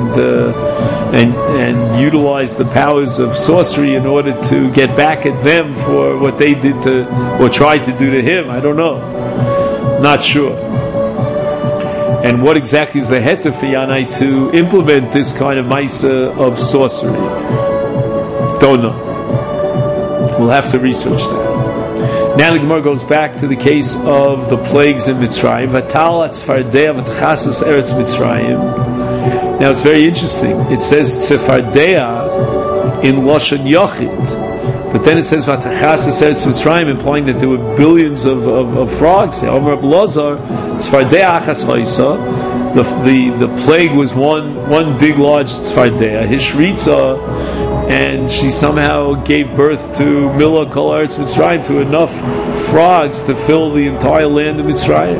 Speaker 1: and utilized the powers of sorcery in order to get back at them for what they did to, or tried to do to him. I don't know. Not sure. And what exactly is the heter for Yanai to implement this kind of maisa of sorcery? Don't know. We'll have to research that. Now the Gemara goes back to the case of the plagues in Mitzrayim. Vatal atzfardea v'tchasas eretz Mitzrayim. Now it's very interesting. It says tzfardea in Lashon Yochid, but then it says v'tchasas eretz Mitzrayim, implying that there were billions of frogs. Omer Abelazar tzfardea achas hoisa. The plague was one big large tzfardea hishritza, and she somehow gave birth to Milah Kol Eretz Mitzrayim, to enough frogs to fill the entire land of Mitzrayim.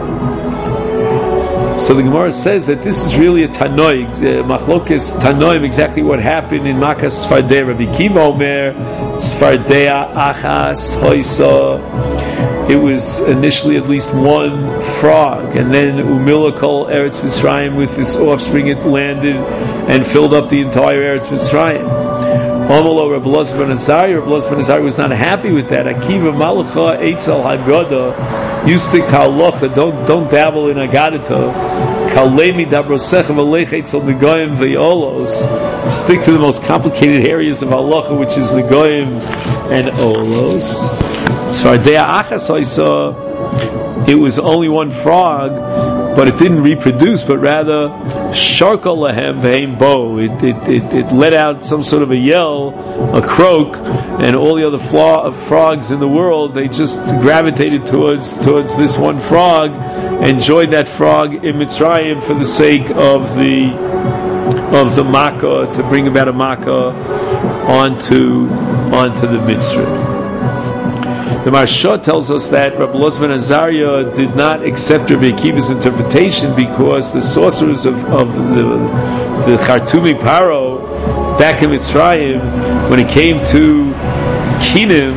Speaker 1: So the Gemara says that this is really a Tanoi, Machlokes Tanoim, exactly what happened in Makas Tzfardea. Rabbi Kiva Omer, Tzfardea Achas Hoisa. It was initially at least one frog, and then Umila Kol Eretz Mitzrayim, with its offspring, it landed and filled up the entire Eretz Mitzrayim. Omalo Reb Elazar ben Azariah was not happy with that. Akiva Malacha Eitzel Haggadah, you stick to halacha, don't dabble in Agadata. Kalemi Dabrosecha V'Lech Eitzel Negoyim V'Olos. Stick to the most complicated areas of halacha, which is Negoyim and Olos. Tzfardea Achas Hoisa, it was only one frog, but it didn't reproduce, but rather sharkal lahem ve'im bo. It let out some sort of a yell, a croak, and all the other frogs in the world, they just gravitated towards this one frog, and joined that frog in Mitzrayim for the sake of the makkah, to bring about a makkah onto the Mitzrayim. The Maharsha tells us that Rabbi Elazar ben Azariah did not accept Rabbi Akiva's interpretation because the sorcerers of the Chartumi Paro back in Mitzrayim, when it came to Kinim,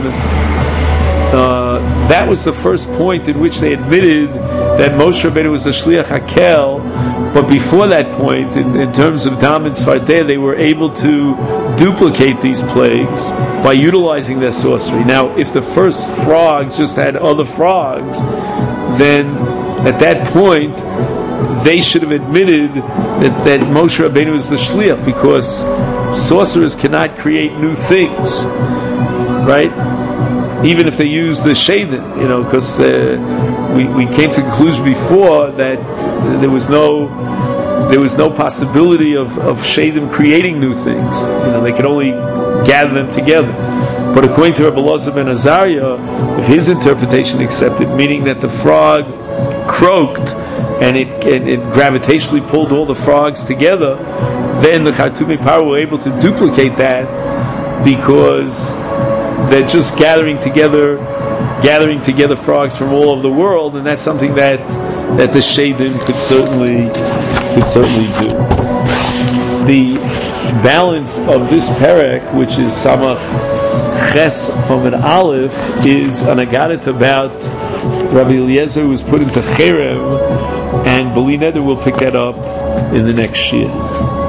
Speaker 1: that was the first point in which they admitted that Moshe Rabbeinu was a Shliach Hakel. But before that point, in terms of Dam and Sfardeh, they were able to duplicate these plagues by utilizing their sorcery. Now, if the first frogs just had other frogs, then at that point, they should have admitted that Moshe Rabbeinu is the Shliach, because sorcerers cannot create new things, right? Even if they use the Shaidim, because we came to the conclusion before that there was no possibility of Shaidim creating new things. They could only gather them together. But according to Rabbi Elazar ben Azariah, if his interpretation accepted, meaning that the frog croaked and it gravitationally pulled all the frogs together, then the Chartumi Paro were able to duplicate that, because they're just gathering together frogs from all over the world, and that's something that the Shaidim could certainly do. The balance of this parak, which is Samach Ches Amud Aleph, is an agadat about Rabbi Eliezer, who was put into Cherem, and Bali Neder will pick that up in the next shiur.